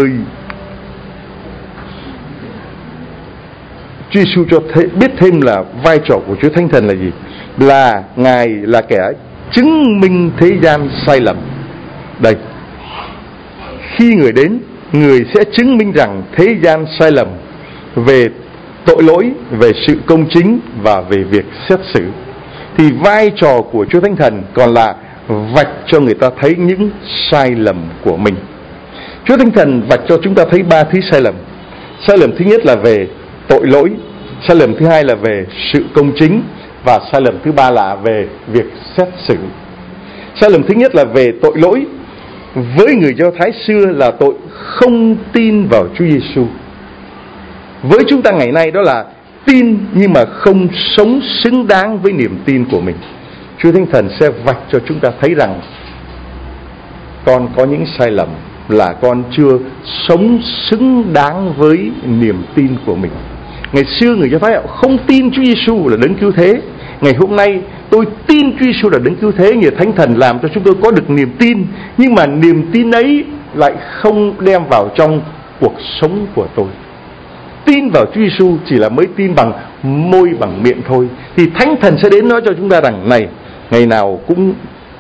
Chúa Giêsu cho thế, biết thêm là vai trò của Chúa Thánh Thần là gì? Là Ngài là kẻ chứng minh thế gian sai lầm. Đây, khi người đến, người sẽ chứng minh rằng thế gian sai lầm về tội lỗi, về sự công chính và về việc xét xử. Thì vai trò của Chúa Thánh Thần còn là vạch cho người ta thấy những sai lầm của mình. Chúa Thánh Thần vạch cho chúng ta thấy ba thứ sai lầm. Sai lầm thứ nhất là về tội lỗi, sai lầm thứ hai là về sự công chính, và sai lầm thứ ba là về việc xét xử. Sai lầm thứ nhất là về tội lỗi. Với người Do Thái xưa là tội không tin vào Chúa Giêsu. Với chúng ta ngày nay đó là tin nhưng mà không sống xứng đáng với niềm tin của mình. Chúa Thánh Thần sẽ vạch cho chúng ta thấy rằng con có những sai lầm, là con chưa sống xứng đáng với niềm tin của mình. Ngày xưa người Do Thái họ không tin Chúa Giêsu là đấng cứu thế. Ngày hôm nay tôi tin Chúa Giêsu là đấng cứu thế, nhờ Thánh Thần làm cho chúng tôi có được niềm tin. Nhưng mà niềm tin ấy lại không đem vào trong cuộc sống của tôi. Tin vào Chúa Giêsu chỉ là mới tin bằng môi, bằng miệng thôi. Thì Thánh Thần sẽ đến nói cho chúng ta rằng này, ngày nào cũng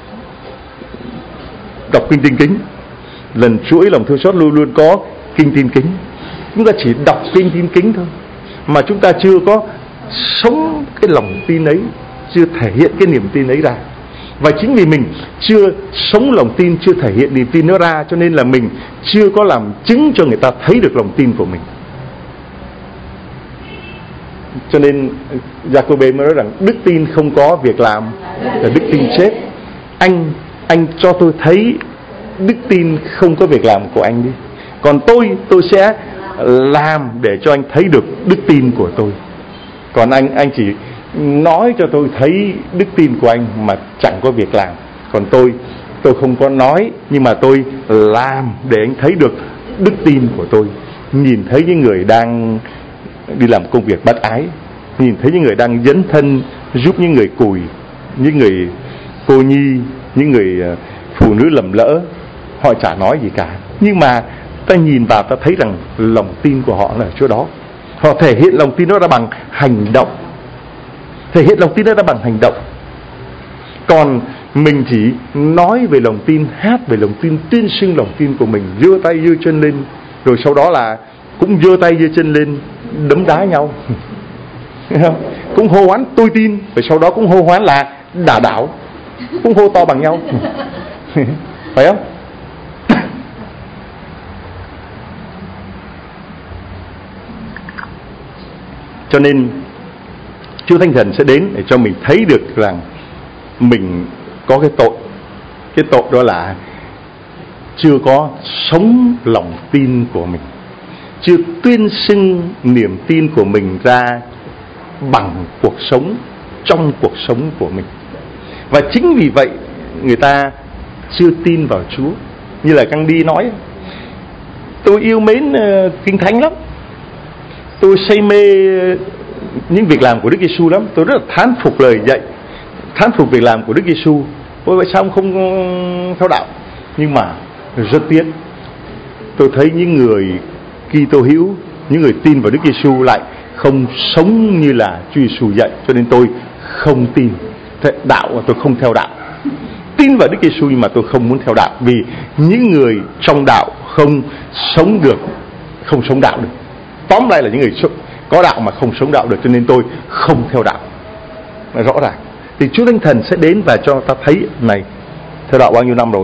đọc kinh tin kính, lần chuỗi lòng thương xót luôn luôn có kinh tin kính. Chúng ta chỉ đọc kinh tin kính thôi, mà chúng ta chưa có sống cái lòng tin ấy, chưa thể hiện cái niềm tin ấy ra. Và chính vì mình chưa sống lòng tin, chưa thể hiện niềm tin nó ra, cho nên là mình chưa có làm chứng cho người ta thấy được lòng tin của mình. Cho nên Giacôbê mới nói rằng đức tin không có việc làm là đức tin chết. Anh anh cho tôi thấy đức tin không có việc làm của anh đi, còn tôi tôi sẽ làm để cho anh thấy được đức tin của tôi. Còn anh anh chỉ nói cho tôi thấy đức tin của anh mà chẳng có việc làm. Còn tôi tôi không có nói, nhưng mà tôi làm để anh thấy được đức tin của tôi. Nhìn thấy những người đang đi làm công việc bác ái, nhìn thấy những người đang dấn thân giúp những người cùi, những người cô nhi, những người phụ nữ lầm lỡ, họ chả nói gì cả, nhưng mà ta nhìn vào ta thấy rằng lòng tin của họ là ở chỗ đó. Họ thể hiện lòng tin đó ra bằng hành động, thể hiện lòng tin đó ra bằng hành động. Còn mình chỉ nói về lòng tin, hát về lòng tin, tuyên xưng lòng tin của mình, giơ tay giơ chân lên, rồi sau đó là cũng giơ tay giơ chân lên đấm đá nhau. Cũng hô hoán tôi tin, rồi sau đó cũng hô hoán là đả đảo, cũng hô to bằng nhau. Phải không? Cho nên Chúa Thánh Thần sẽ đến để cho mình thấy được rằng mình có cái tội. Cái tội đó là chưa có sống lòng tin của mình, chưa tuyên xưng niềm tin của mình ra bằng cuộc sống, trong cuộc sống của mình. Và chính vì vậy người ta chưa tin vào Chúa. Như là Căng Đi nói, tôi yêu mến uh, Kinh Thánh lắm, tôi say mê những việc làm của Đức Giêsu lắm, tôi rất là thán phục lời dạy, thán phục việc làm của Đức Giêsu. Ôi vậy sao ông không theo đạo? Nhưng mà rất tiếc, tôi thấy những người Kitô hữu, những người tin vào Đức Giêsu lại không sống như là Chúa Giêsu dạy, cho nên tôi không tin. Thế đạo mà tôi không theo đạo. Tin vào Đức Giêsu nhưng mà tôi không muốn theo đạo, vì những người trong đạo không sống được, không sống đạo được. Tóm lại là những người có đạo mà không sống đạo được, cho nên tôi không theo đạo. Nó rõ ràng. Thì Chúa Thánh Thần sẽ đến và cho ta thấy này, theo đạo bao nhiêu năm rồi?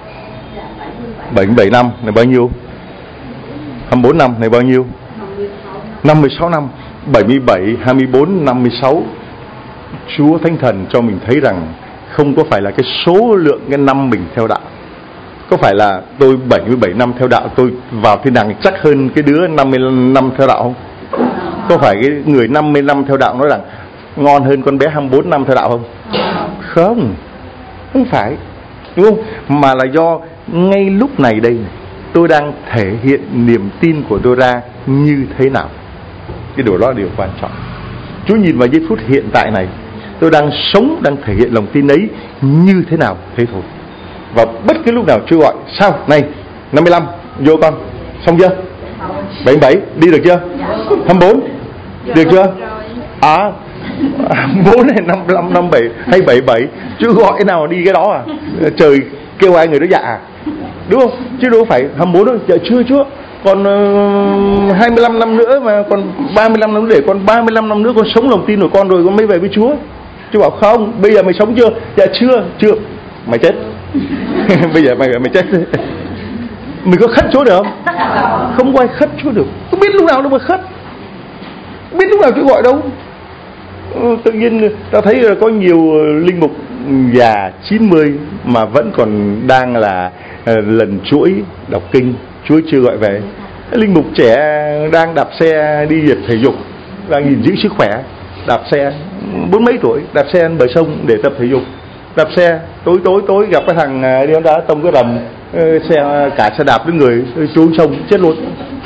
bảy mươi bảy năm này bao nhiêu? hai mươi bốn năm này bao nhiêu? năm mươi sáu năm. Bảy mươi bảy, hai mươi bốn, năm mươi sáu. Chúa Thánh Thần cho mình thấy rằng không có phải là cái số lượng cái năm mình theo đạo. Có phải là tôi bảy mươi bảy năm theo đạo, tôi vào thiên đàng chắc hơn cái đứa năm mươi năm theo đạo không? Có phải cái người năm mươi năm theo đạo nói rằng ngon hơn con bé hai mươi bốn năm theo đạo không? Không, không phải, đúng không? Mà là do ngay lúc này đây tôi đang thể hiện niềm tin của tôi ra như thế nào. Cái điều đó là điều quan trọng. Chúa nhìn vào giây phút hiện tại này, tôi đang sống, đang thể hiện lòng tin ấy như thế nào, thế thôi. Và bất cứ lúc nào Chúa gọi, sao? Này, năm mươi lăm, vô con, xong chưa? bảy mươi bảy, đi được chưa? hai mươi bốn, được chưa? À, bốn này, năm mươi lăm, năm mươi bảy, hay bảy mươi bảy, Chúa gọi nào đi cái đó à? Trời kêu ai người đó dạ à? Đúng không? Chứ đâu phải hai mươi bốn đâu, dạ chưa Chúa, còn uh, hai mươi lăm năm nữa mà, còn ba mươi lăm năm nữa, để còn ba mươi lăm năm nữa con sống lòng tin của con rồi con mới về với Chúa. Chúa bảo không, bây giờ mày sống chưa? Dạ chưa, chưa. Mày chết. Bây giờ mày mày chết. Mình có khất Chúa được không? Không có ai khất Chúa được. Không biết lúc nào đâu mà khất. Không biết lúc nào Chúa gọi đâu. Ừ, tự nhiên ta thấy là có nhiều linh mục già chín mươi mà vẫn còn đang là uh, lần chuỗi đọc kinh, Chúa chưa gọi về. Cái linh mục trẻ đang đạp xe đi tập thể dục, đang gìn giữ sức khỏe, đạp xe bốn mấy tuổi, đạp xe bờ sông để tập thể dục. Đạp xe tối tối tối gặp cái thằng đi đá tông cái rầm, xe cả xe đạp với người trốn sông chết luôn.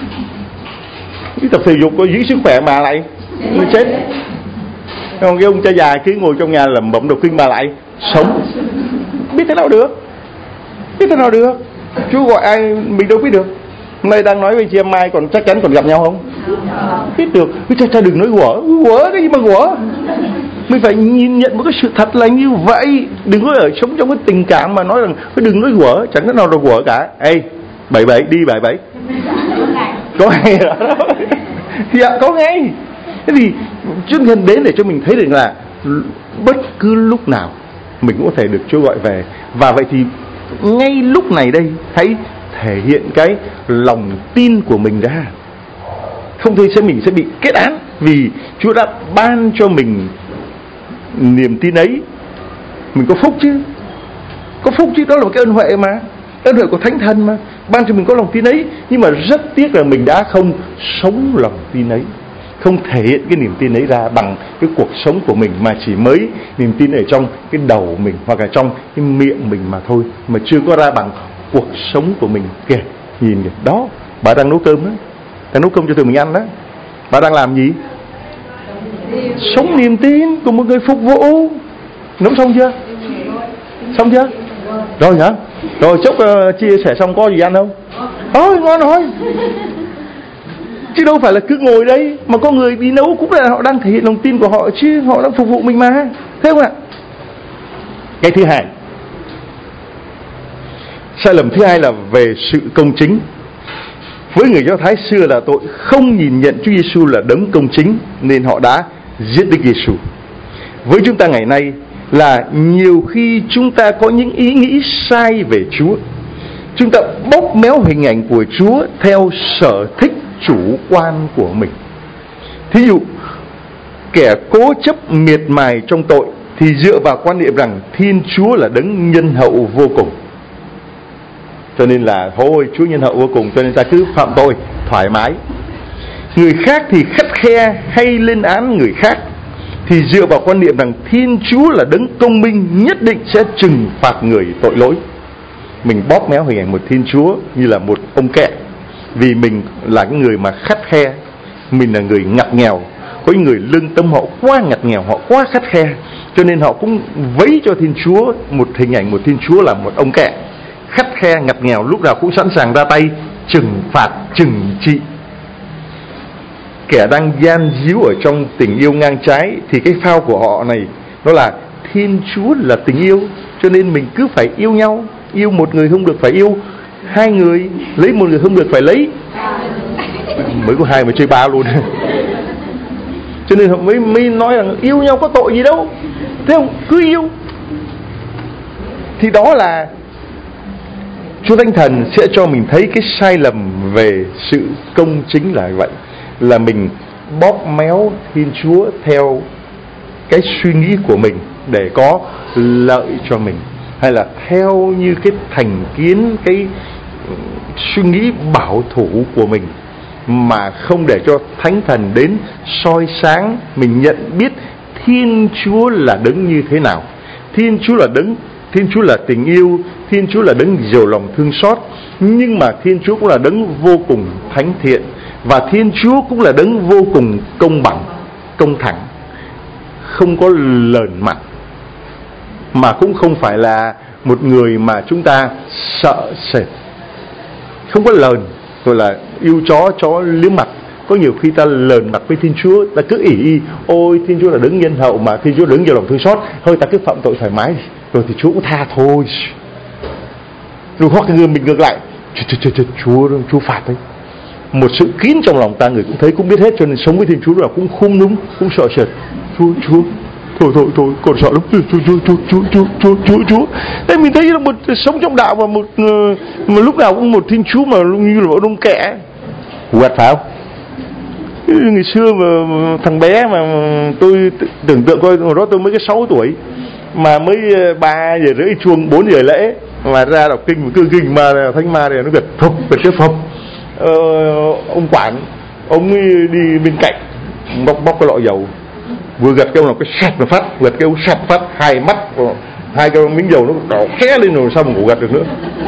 Đi tập thể dục có giữ sức khỏe mà lại nó chết. Còn cái ông cha già cứ ngồi trong nhà lẩm bẩm đọc kinh mà lại sống, biết thế nào được, biết thế nào được. Chúa gọi ai mình đâu biết được. Hôm nay đang nói với chị em mai còn chắc chắn còn gặp nhau không? Biết được. Cha cha đừng nói quở, quở cái gì mà quở. Mình phải nhìn nhận một cái sự thật là như vậy. Đừng có ở sống trong cái tình cảm mà nói rằng đừng nói quở, chẳng có nào là quở cả. Ê, bảy bảy đi bảy bảy. Có ngay đó. Dạ có ngay. Thế thì Chúa Thần đến để cho mình thấy được là bất cứ lúc nào mình cũng có thể được Chúa gọi về. Và vậy thì ngay lúc này đây hãy thể hiện cái lòng tin của mình ra. Không thôi sẽ mình sẽ bị kết án, vì Chúa đã ban cho mình niềm tin ấy. Mình có phúc chứ, có phúc chứ, đó là một cái ân huệ mà, ân huệ của Thánh Thần mà, ban cho mình có lòng tin ấy. Nhưng mà rất tiếc là mình đã không sống lòng tin ấy. không thể hiện cái niềm tin ấy ra bằng cái cuộc sống của mình, mà chỉ mới niềm tin ở trong cái đầu mình hoặc là trong cái miệng mình mà thôi, mà chưa có ra bằng cuộc sống của mình. Kìa, nhìn kìa, đó, bà đang nấu cơm đó, đang nấu cơm cho tụi mình ăn đó. Bà đang làm gì? Sống niềm tin của một người phục vụ. Nấu xong chưa? Xong chưa? Rồi hả? Rồi chốc uh, chia sẻ xong có gì ăn không? Thôi ngon rồi. Chứ đâu phải là cứ ngồi đây mà có người đi nấu cũng là họ đang thể hiện lòng tin của họ chứ, họ đang phục vụ mình mà. Thế không ạ? Cái thứ hai, sai lầm thứ hai là về sự công chính. Với người Do Thái xưa là tội không nhìn nhận Chúa Giêsu là đấng công chính, nên họ đã giết Đức Giêsu. Với chúng ta ngày nay là nhiều khi chúng ta có những ý nghĩ sai về Chúa. Chúng ta bóp méo hình ảnh của Chúa theo sở thích chủ quan của mình. Thí dụ, kẻ cố chấp miệt mài trong tội thì dựa vào quan niệm rằng Thiên Chúa là đấng nhân hậu vô cùng, cho nên là thôi Chúa nhân hậu vô cùng cho nên ta cứ phạm tội thoải mái. Người khác thì khắt khe hay lên án người khác thì dựa vào quan niệm rằng Thiên Chúa là đấng công minh, nhất định sẽ trừng phạt người tội lỗi. Mình bóp méo hình ảnh một Thiên Chúa như là một ông kẹ, vì mình là cái người mà khắt khe, mình là người ngặt nghèo. Có những người lương tâm họ quá ngặt nghèo, họ quá khắt khe, cho nên họ cũng vấy cho Thiên Chúa một hình ảnh một Thiên Chúa là một ông kẹ khắt khe ngặt nghèo, lúc nào cũng sẵn sàng ra tay trừng phạt, trừng trị. Kẻ đang gian díu ở trong tình yêu ngang trái thì cái phao của họ này nó là Thiên Chúa là tình yêu, cho nên mình cứ phải yêu nhau. Yêu một người không được phải yêu hai người, lấy một người không được phải lấy, mới có hai mà chơi ba luôn. Cho nên họ mới, mới nói rằng yêu nhau có tội gì đâu, thế không? Cứ yêu. Thì đó là Chúa Thánh Thần sẽ cho mình thấy cái sai lầm về sự công chính là vậy. Là mình bóp méo Thiên Chúa theo cái suy nghĩ của mình để có lợi cho mình, hay là theo như cái thành kiến, cái suy nghĩ bảo thủ của mình, mà không để cho Thánh Thần đến soi sáng mình nhận biết Thiên Chúa là đấng như thế nào. Thiên Chúa là đấng, Thiên Chúa là tình yêu, Thiên Chúa là đấng giàu lòng thương xót, nhưng mà Thiên Chúa cũng là đấng vô cùng thánh thiện, và Thiên Chúa cũng là đấng vô cùng công bằng, công thẳng, không có lờn mặt, mà cũng không phải là một người mà chúng ta sợ sệt, không có lờn, gọi là yêu chó chó liếm mặt. Có nhiều khi ta lờn mặt với Thiên Chúa, ta cứ ỷ y, ôi Thiên Chúa là đấng nhân hậu mà, Thiên Chúa đấng giàu lòng thương xót, thôi ta cứ phạm tội thoải mái rồi thì Chúa cũng tha thôi. Rồi hoặc người mình ngược lại, Chúa, Chúa, Chúa, Chúa phạt đấy. Một sự kín trong lòng ta người cũng thấy, cũng biết hết, cho nên sống với Thiên Chúa là cũng khum núm, cũng sợ sệt. Chúa, Chúa, thôi thôi thôi, còn sợ lắm. Chúa, Chúa, Chúa, Chúa, Chúa, Chúa, Chúa, Chúa. Thế mình thấy là một sống trong đạo và một mà lúc nào cũng một Thiên Chúa mà như là một đông kẻ. Quẹt phải không? Ngày xưa mà thằng bé mà tôi tưởng tượng coi, hồi đó tôi mới có sáu tuổi mà mới ba giờ rưỡi chuông, bốn giờ lễ mà ra đọc kinh, cứ kinh ma thánh ma này nó gật phập gật cái phập. Ờ, ông quản ông ấy đi bên cạnh bóc bóc cái lọ dầu, vừa gật cái ông nào cái sạch nó phát, gật cái ông sạch phát, hai mắt hai cái miếng dầu nó đỏ khẽ lên rồi sao mà ngủ gật được nữa.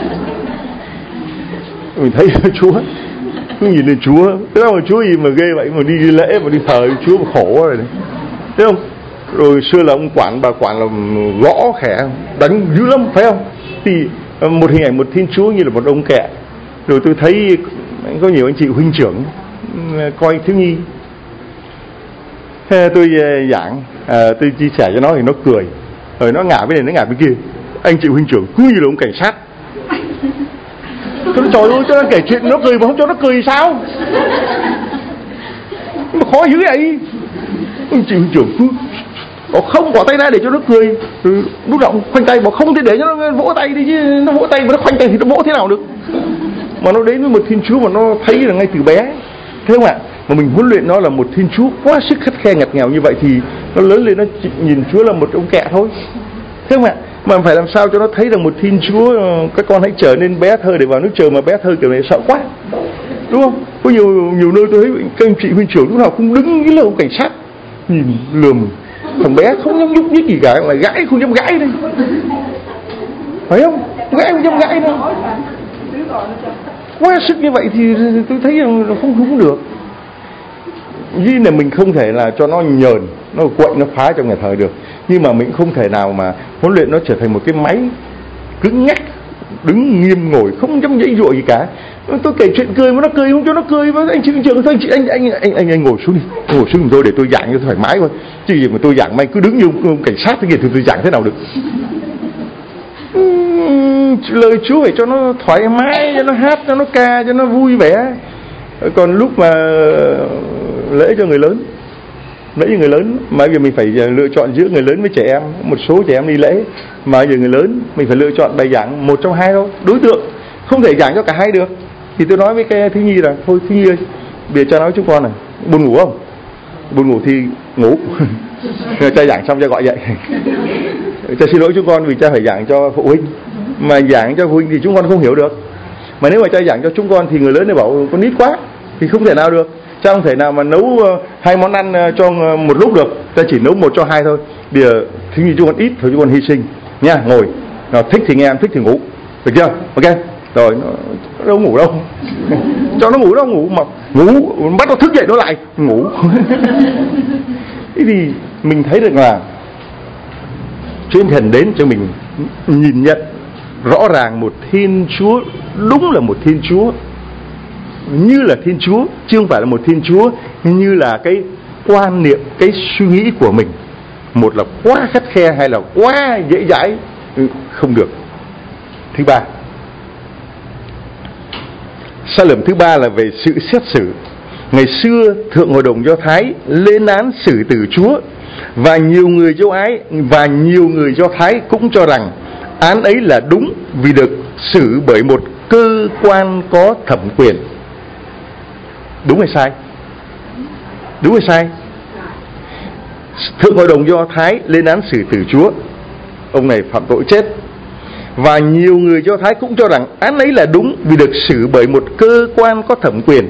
Mình thấy Chúa cứ nhìn lên Chúa, thế mà Chúa gì mà ghê vậy, mà đi lễ mà đi thờ Chúa mà khổ rồi này, thấy không? Rồi xưa là ông quản bà quản là gõ khẽ đánh dữ lắm, phải không? Thì một hình ảnh một Thiên Chúa như là một ông kẹ. Rồi tôi thấy có nhiều anh chị huynh trưởng coi thiếu nhi, tôi giảng, à, tôi chia sẻ cho nó thì nó cười, rồi nó ngả bên này nó ngả bên kia. Anh chị huynh trưởng cứ như là ông cảnh sát. Tôi nói trời ơi, cho nó kể chuyện nó cười mà không cho nó cười sao? Nó khó dữ vậy. Anh chị huynh trưởng cứ Nó không bỏ tay ra để cho nó cười, rồi lúc nào khoanh tay, bảo không thì để cho nó vỗ tay đi chứ, nó vỗ tay mà nó khoanh tay thì nó vỗ thế nào được. Mà nó đến với một Thiên Chúa mà nó thấy là ngay từ bé, thấy không ạ? Mà mình huấn luyện nó là một Thiên Chúa quá sức khắt khe ngặt nghèo như vậy thì nó lớn lên nó nhìn Chúa là một ông kẹ thôi, thấy không ạ? Mà phải làm sao cho nó thấy rằng một Thiên Chúa, các con hãy trở nên bé thơ để vào nước trời, mà bé thơ kiểu này sợ quá, đúng không? Có nhiều nhiều nơi tôi thấy các anh chị huynh trưởng lúc nào cũng đứng cái lầu cảnh sát nhìn lườm thằng bé không dám nhúc nhích gì cả, là gãi không dám gãi đây, phải không? Gãi không dám gãi đâu. Quá sức như vậy thì tôi thấy rằng không đúng được. Vì là mình không thể là cho nó nhờn, nó quậy, nó phá trong nhà thờ được, nhưng mà mình không thể nào mà huấn luyện nó trở thành một cái máy cứng nhắc, đứng nghiêm ngồi không dám dãy dụa gì cả. Tôi kể chuyện cười mà nó cười không cho nó cười. Với anh chị huynh trưởng thôi, anh chị anh anh anh anh anh ngồi xuống đi, ngồi xuống tôi để tôi giảng cho thoải mái thôi, chứ gì mà tôi giảng mày cứ đứng như ông cảnh sát thế kia thì tôi giảng thế nào được. Uhm, lời Chúa phải cho nó thoải mái, cho nó hát, cho nó ca, cho nó vui vẻ. Còn lúc mà lễ cho người lớn, lễ cho người lớn mà bây giờ mình phải lựa chọn giữa người lớn với trẻ em. Một số trẻ em đi lễ, mà giờ người lớn mình phải lựa chọn bài giảng một trong hai thôi. Đối tượng không thể giảng cho cả hai được. Thì tôi nói với cái Thúy Nhi là thôi Thúy Nhi ơi, bây giờ cha nói chúng con này, buồn ngủ không? Buồn ngủ thì ngủ. Cha giảng xong cha gọi dậy. Cha xin lỗi chúng con vì cha phải giảng cho phụ huynh, mà giảng cho phụ huynh thì chúng con không hiểu được. Mà nếu mà cha giảng cho chúng con thì người lớn này bảo con nít quá thì không thể nào được. Cha không thể nào mà nấu uh, hai món ăn uh, cho một lúc được. Ta chỉ nấu một cho hai thôi. Bây giờ Thúy Nhi chúng con ít thôi, chúng con hy sinh nha, ngồi nào, thích thì nghe, em thích thì ngủ, được chưa? Ok rồi, nó, nó đâu ngủ đâu. Cho nó ngủ, nó ngủ mà ngủ bắt nó thức dậy nó lại ngủ. Thế thì mình thấy được là Chúa Thần đến cho mình nhìn nhận rõ ràng một Thiên Chúa đúng là một Thiên Chúa, như là Thiên Chúa, chứ không phải là một Thiên Chúa như là cái quan niệm, cái suy nghĩ của mình. Một là quá khắt khe, hay là quá dễ dãi, không được. Thứ ba, sai lầm thứ ba là về sự xét xử. Ngày xưa Thượng Hội đồng Do Thái lên án xử tử Chúa, và nhiều người Do Ái và nhiều người Do Thái cũng cho rằng án ấy là đúng vì được xử bởi một cơ quan có thẩm quyền. Đúng hay sai? Đúng hay sai? Thượng Hội đồng Do Thái lên án xử tử Chúa, ông này phạm tội chết, và nhiều người Do Thái cũng cho rằng án ấy là đúng vì được xử bởi một cơ quan có thẩm quyền.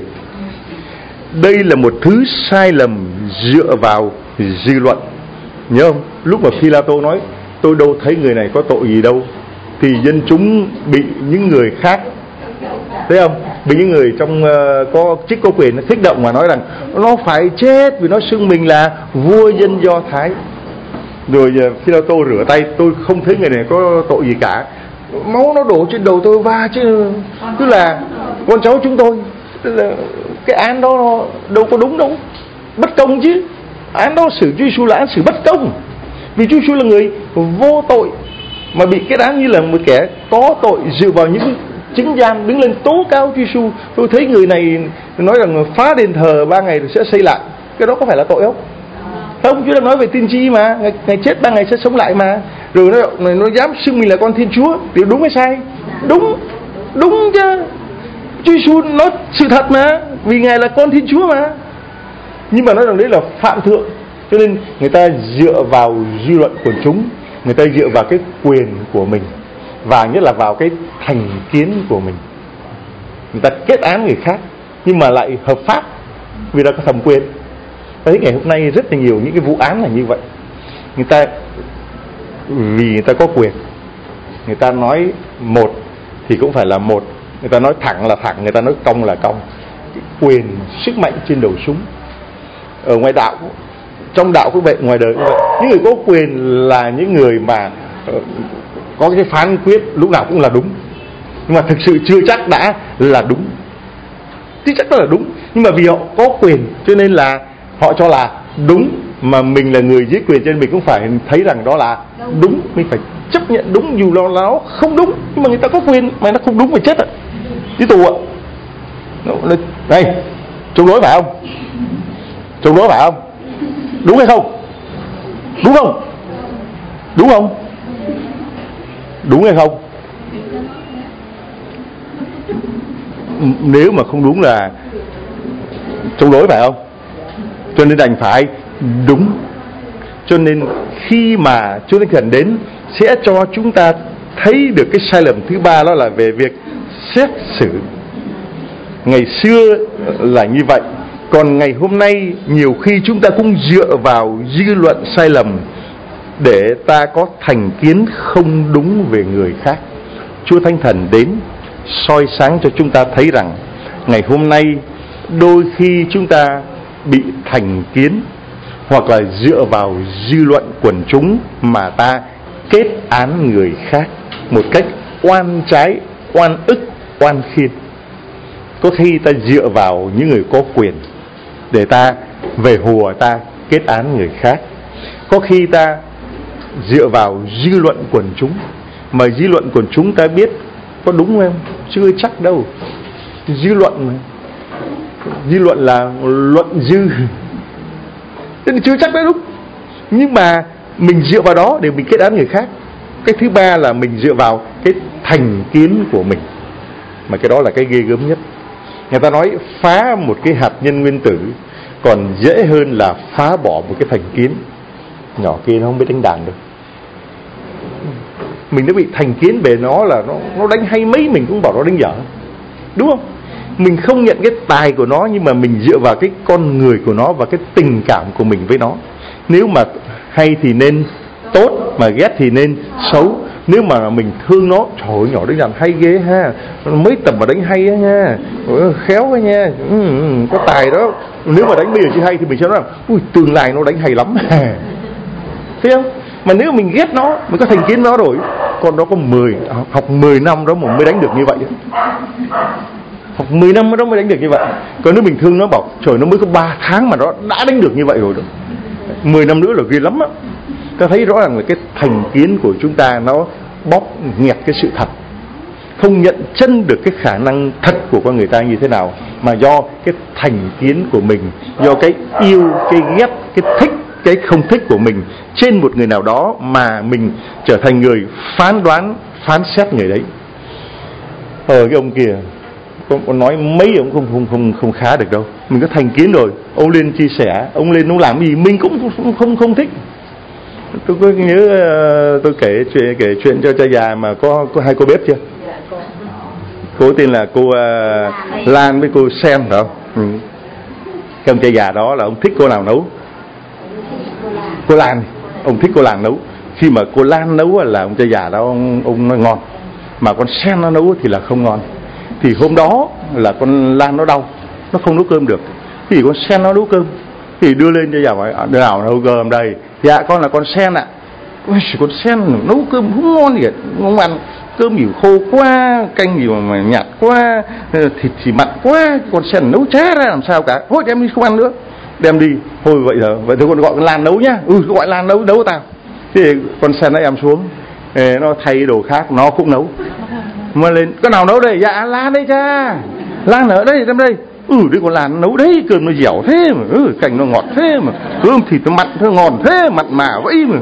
Đây là một thứ sai lầm dựa vào dư luận. Nhớ không? Lúc mà Phi-la-tô nói tôi đâu thấy người này có tội gì đâu, thì dân chúng bị những người khác, thấy không? Bị những người trong uh, có chức có quyền kích động mà nói rằng nó phải chết vì nó xưng mình là vua dân Do Thái. Rồi uh, Phi-la-tô rửa tay, tôi không thấy người này có tội gì cả, máu nó đổ trên đầu tôi va chứ, tức là con cháu chúng tôi, tức là cái án đó nó đâu có đúng đâu, bất công chứ. Án đó xử Chúa Giêsu là án xử bất công, vì Chúa Giêsu là người vô tội mà bị kết án như là một kẻ có tội, dựa vào những chứng gian đứng lên tố cáo Chúa Giêsu. Tôi thấy người này nói rằng phá đền thờ ba ngày rồi sẽ xây lại, cái đó có phải là tội không? Không, Chúa đang nói về tiên tri mà, ngày, ngày chết ba ngày sẽ sống lại mà. Rồi nó, nó dám xưng mình là con Thiên Chúa thì đúng hay sai? Đúng, đúng chứ. Chúa Giêsu nói sự thật mà, vì Ngài là con Thiên Chúa mà. Nhưng mà nói rằng đấy là phạm thượng, cho nên người ta dựa vào dư luận quần chúng, người ta dựa vào cái quyền của mình, và nhất là vào cái thành kiến của mình, người ta kết án người khác nhưng mà lại hợp pháp vì đã có thẩm quyền. Thấy ngày hôm nay rất là nhiều những cái vụ án là như vậy. Người ta vì người ta có quyền, người ta nói một thì cũng phải là một, người ta nói thẳng là thẳng, người ta nói cong là cong. Cái quyền sức mạnh trên đầu súng. Ở ngoài đạo, trong đạo cũng vậy, ngoài đời cũng vậy. Những người có quyền là những người mà uh, có cái phán quyết lúc nào cũng là đúng, nhưng mà thực sự chưa chắc đã là đúng. Chứ chắc là đúng, nhưng mà vì họ có quyền cho nên là họ cho là đúng, mà mình là người dưới quyền cho nên mình cũng phải thấy rằng đó là đúng, mình phải chấp nhận đúng dù nó, nó không đúng, nhưng mà người ta có quyền mà nó không đúng phải chết ạ, đi tù ạ. Đây, chống đối phải không? Chống đối phải không? Đúng hay không? Đúng không? Đúng không? Đúng hay không? Nếu mà không đúng là chống đối phải không? Cho nên đành phải đúng. Cho nên khi mà Chúa Thánh Thần đến sẽ cho chúng ta thấy được cái sai lầm thứ ba, đó là về việc xét xử. Ngày xưa là như vậy. Còn ngày hôm nay nhiều khi chúng ta cũng dựa vào dư luận sai lầm để ta có thành kiến không đúng về người khác. Chúa Thánh Thần đến soi sáng cho chúng ta thấy rằng ngày hôm nay đôi khi chúng ta bị thành kiến hoặc là dựa vào dư luận quần chúng mà ta kết án người khác một cách oan trái, oan ức, oan khiên. Có khi ta dựa vào những người có quyền để ta về hùa ta kết án người khác. Có khi ta dựa vào dư luận quần chúng, mà dư luận quần chúng ta biết có đúng không? Chưa chắc đâu. Dư luận mà, dư luận là luận dư, thế thì chưa chắc đã đúng. Nhưng mà mình dựa vào đó để mình kết án người khác. Cái thứ ba là mình dựa vào cái thành kiến của mình, mà cái đó là cái ghê gớm nhất. Người ta nói phá một cái hạt nhân nguyên tử còn dễ hơn là phá bỏ một cái thành kiến. Nhỏ kia nó không biết đánh đàn được, mình đã bị thành kiến về nó là nó, nó đánh hay mấy mình cũng bảo nó đánh dở, đúng không? Mình không nhận cái tài của nó, nhưng mà mình dựa vào cái con người của nó và cái tình cảm của mình với nó. Nếu mà hay thì nên tốt, mà ghét thì nên xấu. Nếu mà mình thương nó, trời ơi, nhỏ đánh đàn hay ghê ha, mấy tập mà đánh hay á nha, khéo á nha, ừ, có tài đó. Nếu mà đánh bây giờ chưa hay thì mình sẽ nói là ui, tương lai nó đánh hay lắm. Thấy không? Mà nếu mình ghét nó, mình có thành kiến nó rồi, con đó có mười học mười năm đó mà mới đánh được như vậy. Học mười năm đó mới đánh được như vậy. Còn nếu mình thương nó, bảo trời, nó mới có ba tháng mà nó đã đánh được như vậy rồi đó, mười năm nữa là ghê lắm á. Ta thấy rõ ràng là cái thành kiến của chúng ta nó bóp nghẹt cái sự thật, không nhận chân được cái khả năng thật của con người ta như thế nào, mà do cái thành kiến của mình, do cái yêu, cái ghét, cái thích, cái không thích của mình trên một người nào đó mà mình trở thành người phán đoán, phán xét người đấy. Ờ cái ông kia, con nói mấy ông không không không không khá được đâu. Mình có thành kiến rồi, ông lên chia sẻ, ông lên ông làm gì mình cũng không không không thích. Tôi có nhớ tôi kể chuyện kể chuyện cho cha già mà có có hai cô bếp chưa? Cô tên là cô uh, Lan với cô Sen phải không? Ừ. Cái ông cha già đó là ông thích cô nào nấu? Cô Lan. Ông thích cô Lan nấu. Khi mà cô Lan nấu là ông cha già đó ông, ông nói ngon, mà con Sen nó nấu thì là không ngon. Thì hôm đó là con Lan nó đau, nó không nấu cơm được, thì con Sen nó nấu cơm. Thì đưa lên cho già hỏi đứa nào nấu cơm đây? Dạ con là con Sen ạ. Ôi, con Sen nấu cơm không ngon gì hết, không ăn. Cơm nhiều khô quá, canh gì mà, mà nhạt quá, thịt thì mặn quá, con Sen nấu chả ra làm sao cả. Thôi đem đi không ăn nữa, đem đi. Thôi vậy giờ vậy thôi con gọi con Lan nấu nhá. Ừ gọi Lan nấu nấu tao. Thì con Sen nó em xuống, nó thay đồ khác nó cũng nấu. Mà lên có nào nấu đây? Dạ Lan đây cha, Lan ở đây đem đây. Ừ đấy con Lan nấu đấy, cơm nó dẻo thế mà, ừ, canh nó ngọt thế mà, cơm thịt nó mặn thế, ngon thế, mặn mà vậy mà.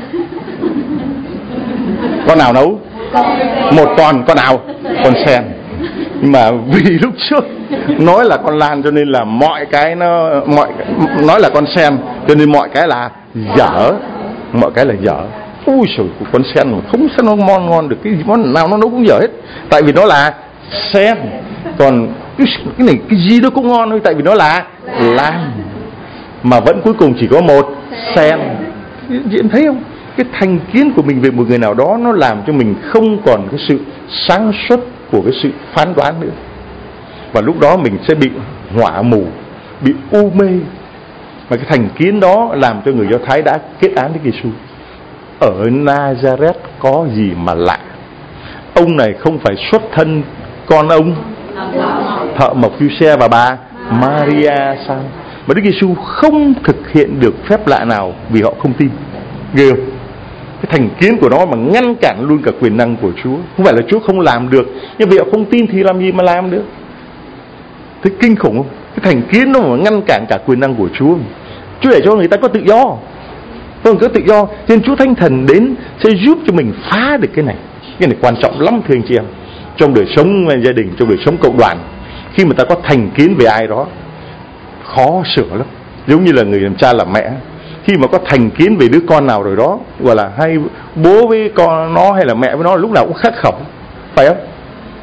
Con nào nấu? Một con, con nào? Con Sen. Nhưng mà vì lúc trước nói là con Lan cho nên là mọi cái nó mọi nói là con Sen cho nên mọi cái là dở, mọi cái là dở. Ui trời, con Sen mà không sao nó ngon ngon được, cái món nào nó nấu cũng dở hết, tại vì nó là Sen. Còn cái, cái này cái gì nó cũng ngon thôi, tại vì nó là Lan, mà vẫn cuối cùng chỉ có một Sen. Chị em thấy không? Cái thành kiến của mình về một người nào đó nó làm cho mình không còn cái sự sáng suốt của cái sự phán đoán nữa, và lúc đó mình sẽ bị hỏa mù, bị u mê. Mà cái thành kiến đó làm cho người Do Thái đã kết án Đức Giêsu. Ở Nazareth có gì mà lạ? Ông này không phải xuất thân con ông thợ mộc Giuse và bà Maria sao? Mà Đức Giêsu không thực hiện được phép lạ nào vì họ không tin. Ghê không? Cái thành kiến của nó mà ngăn cản luôn cả quyền năng của Chúa. Không phải là Chúa không làm được, nhưng vì họ không tin thì làm gì mà làm được. Thế kinh khủng không? Cái thành kiến nó mà ngăn cản cả quyền năng của Chúa. Chúa để cho người ta có tự do, không có tự do, nên Chúa Thánh Thần đến sẽ giúp cho mình phá được cái này. Cái này quan trọng lắm thưa anh chị em. Trong đời sống gia đình, trong đời sống cộng đoàn, khi mà ta có thành kiến về ai đó, khó sửa lắm. Giống như là người làm cha làm mẹ, khi mà có thành kiến về đứa con nào rồi đó, gọi là hay bố với con nó hay là mẹ với nó lúc nào cũng khắc khẩu, phải không?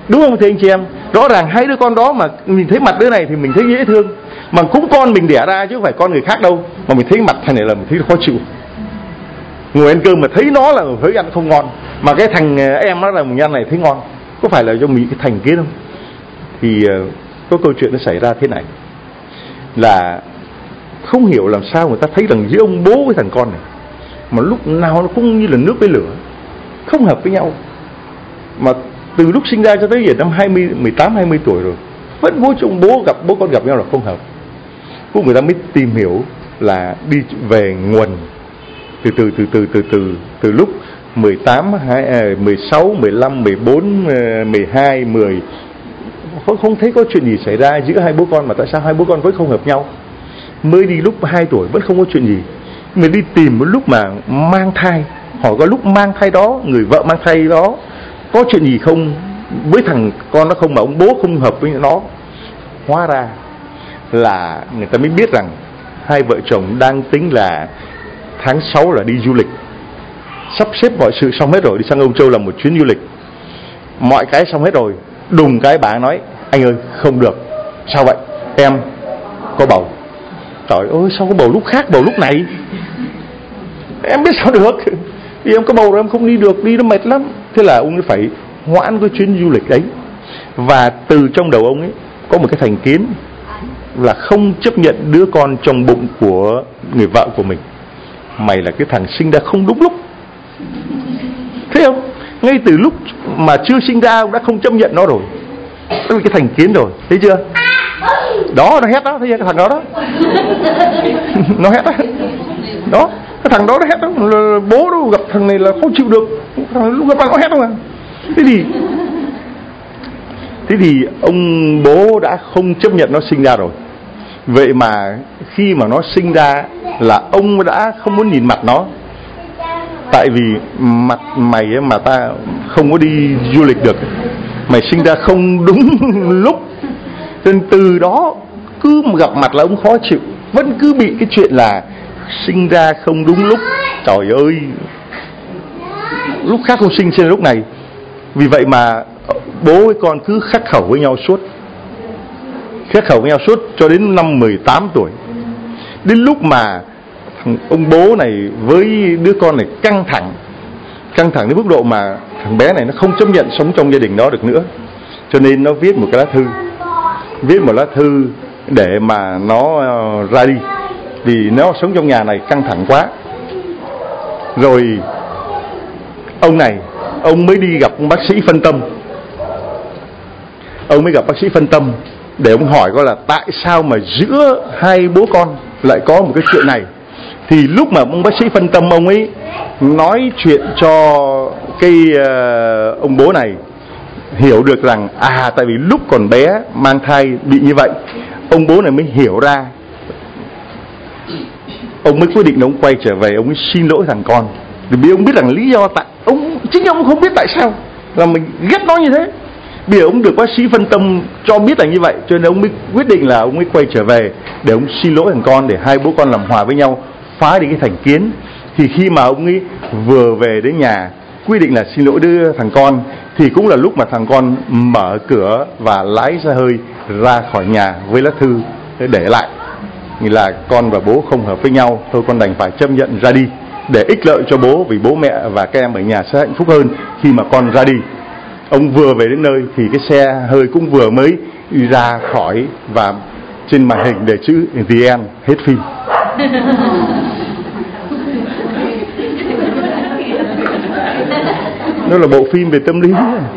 Đúng không thưa anh chị em? Rõ ràng hai đứa con đó mà mình thấy mặt đứa này thì mình thấy dễ thương, mà cũng con mình đẻ ra chứ không phải con người khác đâu, mà mình thấy mặt thằng này là mình thấy khó chịu. Ngồi ăn cơm mà thấy nó là thấy ăn không ngon, mà cái thằng em nó là mình ăn này thấy ngon. Có phải là do mình cái thành kiến không? Thì có câu chuyện nó xảy ra thế này, là không hiểu làm sao người ta thấy rằng giữa ông bố với thằng con này mà lúc nào nó cũng như là nước với lửa, không hợp với nhau. Mà từ lúc sinh ra cho tới giờ năm hai mươi, mười tám hai mươi tuổi rồi, vẫn bố chồng bố gặp bố con gặp nhau là không hợp. Cũng người ta mới tìm hiểu là đi về nguồn từ từ từ từ từ từ từ lúc mười tám, mười sáu, mười lăm, mười bốn, mười hai, mười, không, không thấy có chuyện gì xảy ra giữa hai bố con, mà tại sao hai bố con vẫn không hợp nhau. Mới đi lúc hai tuổi vẫn không có chuyện gì, mình đi tìm một lúc mà mang thai, hỏi có lúc mang thai đó, người vợ mang thai đó có chuyện gì không với thằng con nó không, mà ông bố không hợp với nó. Hóa ra là người ta mới biết rằng hai vợ chồng đang tính là tháng sáu là đi du lịch, sắp xếp mọi sự xong hết rồi, đi sang Âu Châu làm một chuyến du lịch, mọi cái xong hết rồi. Đùng cái bà nói: anh ơi không được. Sao vậy? Em có bầu. Trời ơi sao có bầu lúc khác bầu lúc này? Em biết sao được, vì em có bầu rồi em không đi được, đi nó mệt lắm. Thế là ông ấy phải hoãn cái chuyến du lịch đấy. Và từ trong đầu ông ấy có một cái thành kiến là không chấp nhận đứa con trong bụng của người vợ của mình. Mày là cái thằng sinh ra không đúng lúc. Thấy không? Ngay từ lúc mà chưa sinh ra ông đã không chấp nhận nó rồi. Đó là cái thành kiến rồi, thấy chưa? Đó, nó hét đó, thấy chưa? Cái thằng đó đó nó hét đó. Đó, cái thằng đó nó hét đó. Bố nó gặp thằng này là không chịu được, lúc gặp nó hét đó mà. Thế thì Thế thì ông bố đã không chấp nhận nó sinh ra rồi. Vậy mà khi mà nó sinh ra là ông đã không muốn nhìn mặt nó. Tại vì mặt mày mà ta không có đi du lịch được, mày sinh ra không đúng lúc. Nên từ đó cứ gặp mặt là ông khó chịu, vẫn cứ bị cái chuyện là sinh ra không đúng lúc. Trời ơi, lúc khác không sinh trên lúc này. Vì vậy mà bố với con cứ khắc khẩu với nhau suốt, khắc khẩu với nhau suốt cho đến năm mười tám tuổi. Đến lúc mà thằng ông bố này với đứa con này căng thẳng, căng thẳng đến mức độ mà thằng bé này nó không chấp nhận sống trong gia đình đó được nữa, cho nên nó viết một cái lá thư, viết một lá thư để mà nó ra đi, vì nó sống trong nhà này căng thẳng quá. Rồi ông này, ông mới đi gặp bác sĩ phân tâm. Ông mới gặp bác sĩ phân tâm để ông hỏi coi là tại sao mà giữa hai bố con lại có một cái chuyện này. Thì lúc mà ông bác sĩ phân tâm, ông ấy nói chuyện cho cái uh, ông bố này hiểu được rằng à, tại vì lúc còn bé mang thai bị như vậy. Ông bố này mới hiểu ra, ông mới quyết định là ông quay trở về, ông ấy xin lỗi thằng con. Vì ông biết rằng lý do tại ông, chính ông không biết tại sao là mình ghét nó như thế. Bây giờ ông được bác sĩ phân tâm cho biết là như vậy, cho nên ông mới quyết định là ông ấy quay trở về để ông xin lỗi thằng con, để hai bố con làm hòa với nhau, phá đi cái thành kiến. Thì khi mà ông ấy vừa về đến nhà quyết định là xin lỗi đứa thằng con, thì cũng là lúc mà thằng con mở cửa và lái xe hơi ra khỏi nhà với lá thư để lại là con và bố không hợp với nhau, thôi con đành phải chấp nhận ra đi để ích lợi cho bố, vì bố mẹ và các em ở nhà sẽ hạnh phúc hơn khi mà con ra đi. Ông vừa về đến nơi thì cái xe hơi cũng vừa mới ra khỏi, và trên màn hình để chữ The End, hết phim. Nó là bộ phim về tâm lý.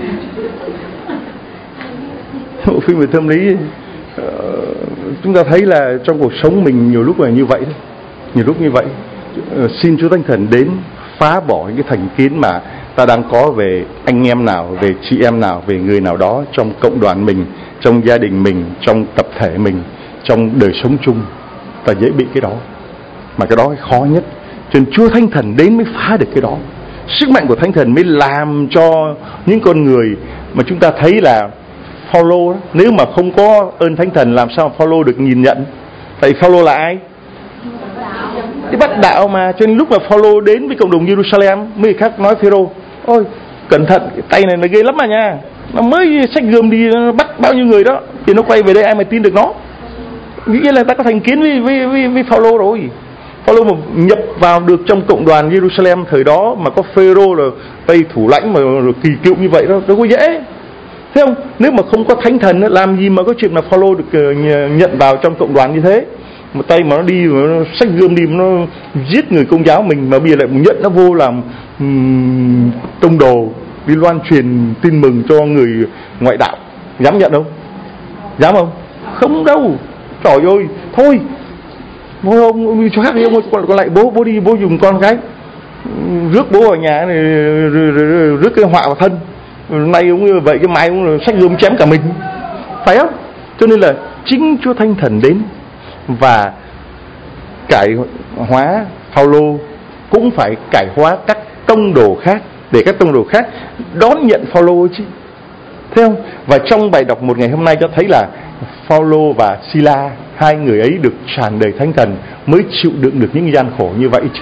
Bộ phim về tâm lý. Ờ, chúng ta thấy là trong cuộc sống mình nhiều lúc là như vậy, nhiều lúc như vậy. Ờ, xin Chúa Thánh Thần đến phá bỏ những cái thành kiến mà ta đang có về anh em nào, về chị em nào, về người nào đó trong cộng đoàn mình, trong gia đình mình, trong tập thể mình, trong đời sống chung. Ta dễ bị cái đó, mà cái đó cái khó nhất. Cho nên Chúa Thánh Thần đến mới phá được cái đó. Sức mạnh của Thánh Thần mới làm cho những con người mà chúng ta thấy là Phaolô đó, nếu mà không có ơn Thánh Thần làm sao Phaolô được nhìn nhận? Tại Phaolô là ai? Đi bắt đạo mà. Cho nên lúc mà Phaolô đến với cộng đồng Jerusalem, mấy người khác nói Phêrô: ôi cẩn thận, cái tay này nó ghê lắm mà nha, Nó mới xách gươm đi nó bắt bao nhiêu người đó, thì nó quay về đây ai mà tin được nó. Nghĩa là ta có thành kiến với với với, với Phaolô rồi. Phaolô mà nhập vào được trong cộng đoàn Jerusalem thời đó mà có Phêrô là tay thủ lãnh mà rồi kỳ cựu như vậy đó, đâu có dễ. Thấy không? Nếu mà không có thánh thần làm gì mà có chuyện là Phaolô được nhận vào trong cộng đoàn như thế. Một tay mà nó đi mà nó xách gươm đi mà nó giết người Công giáo mình, mà bây giờ lại nhận nó vô làm um, tông đồ đi loan truyền tin mừng cho người ngoại đạo, dám nhận không? Dám không? Không đâu. Trời ơi, thôi thôi ông, ông cho khác đi, ông còn, còn lại bố bố đi bố dùng con cái rước bố vào nhà này, rước cái họa vào thân. Nay ông vậy cái mai ông xách gươm chém cả mình, phải không? Cho nên là chính Chúa Thánh Thần đến và cải hóa Phaolô cũng phải cải hóa các tông đồ khác, để các tông đồ khác đón nhận Phaolô chứ. Thấy không? Và trong bài đọc một ngày hôm nay cho thấy là Phaolô và Sila, hai người ấy được tràn đầy Thánh Thần mới chịu đựng được những gian khổ như vậy chứ.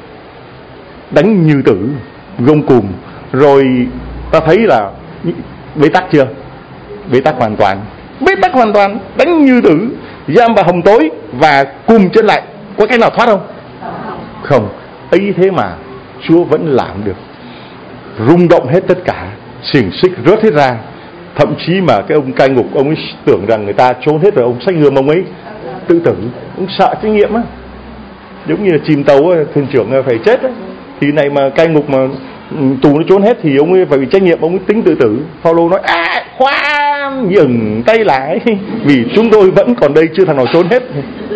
Đánh như tử, gông cùm, rồi ta thấy là bế tắc chưa? Bế tắc hoàn toàn. Bế tắc hoàn toàn, đánh như tử, giam vào hầm tối và cùm chân lại. Có cách nào thoát không? Không. Ấy thế mà Chúa vẫn làm được. Rung động hết tất cả, xiềng xích rớt hết ra. Thậm chí mà cái ông cai ngục, ông ấy tưởng rằng người ta trốn hết rồi, ông xách gươm ông ấy tự tử. Ông sợ trách nhiệm á, giống như là chìm tàu á, thuyền trưởng phải chết á. Thì này mà cai ngục mà tù nó trốn hết thì ông ấy phải bị trách nhiệm, ông ấy tính tự tử. Phaolô nói à khoan, dừng tay lại, vì chúng tôi vẫn còn đây, chưa thằng nào trốn hết.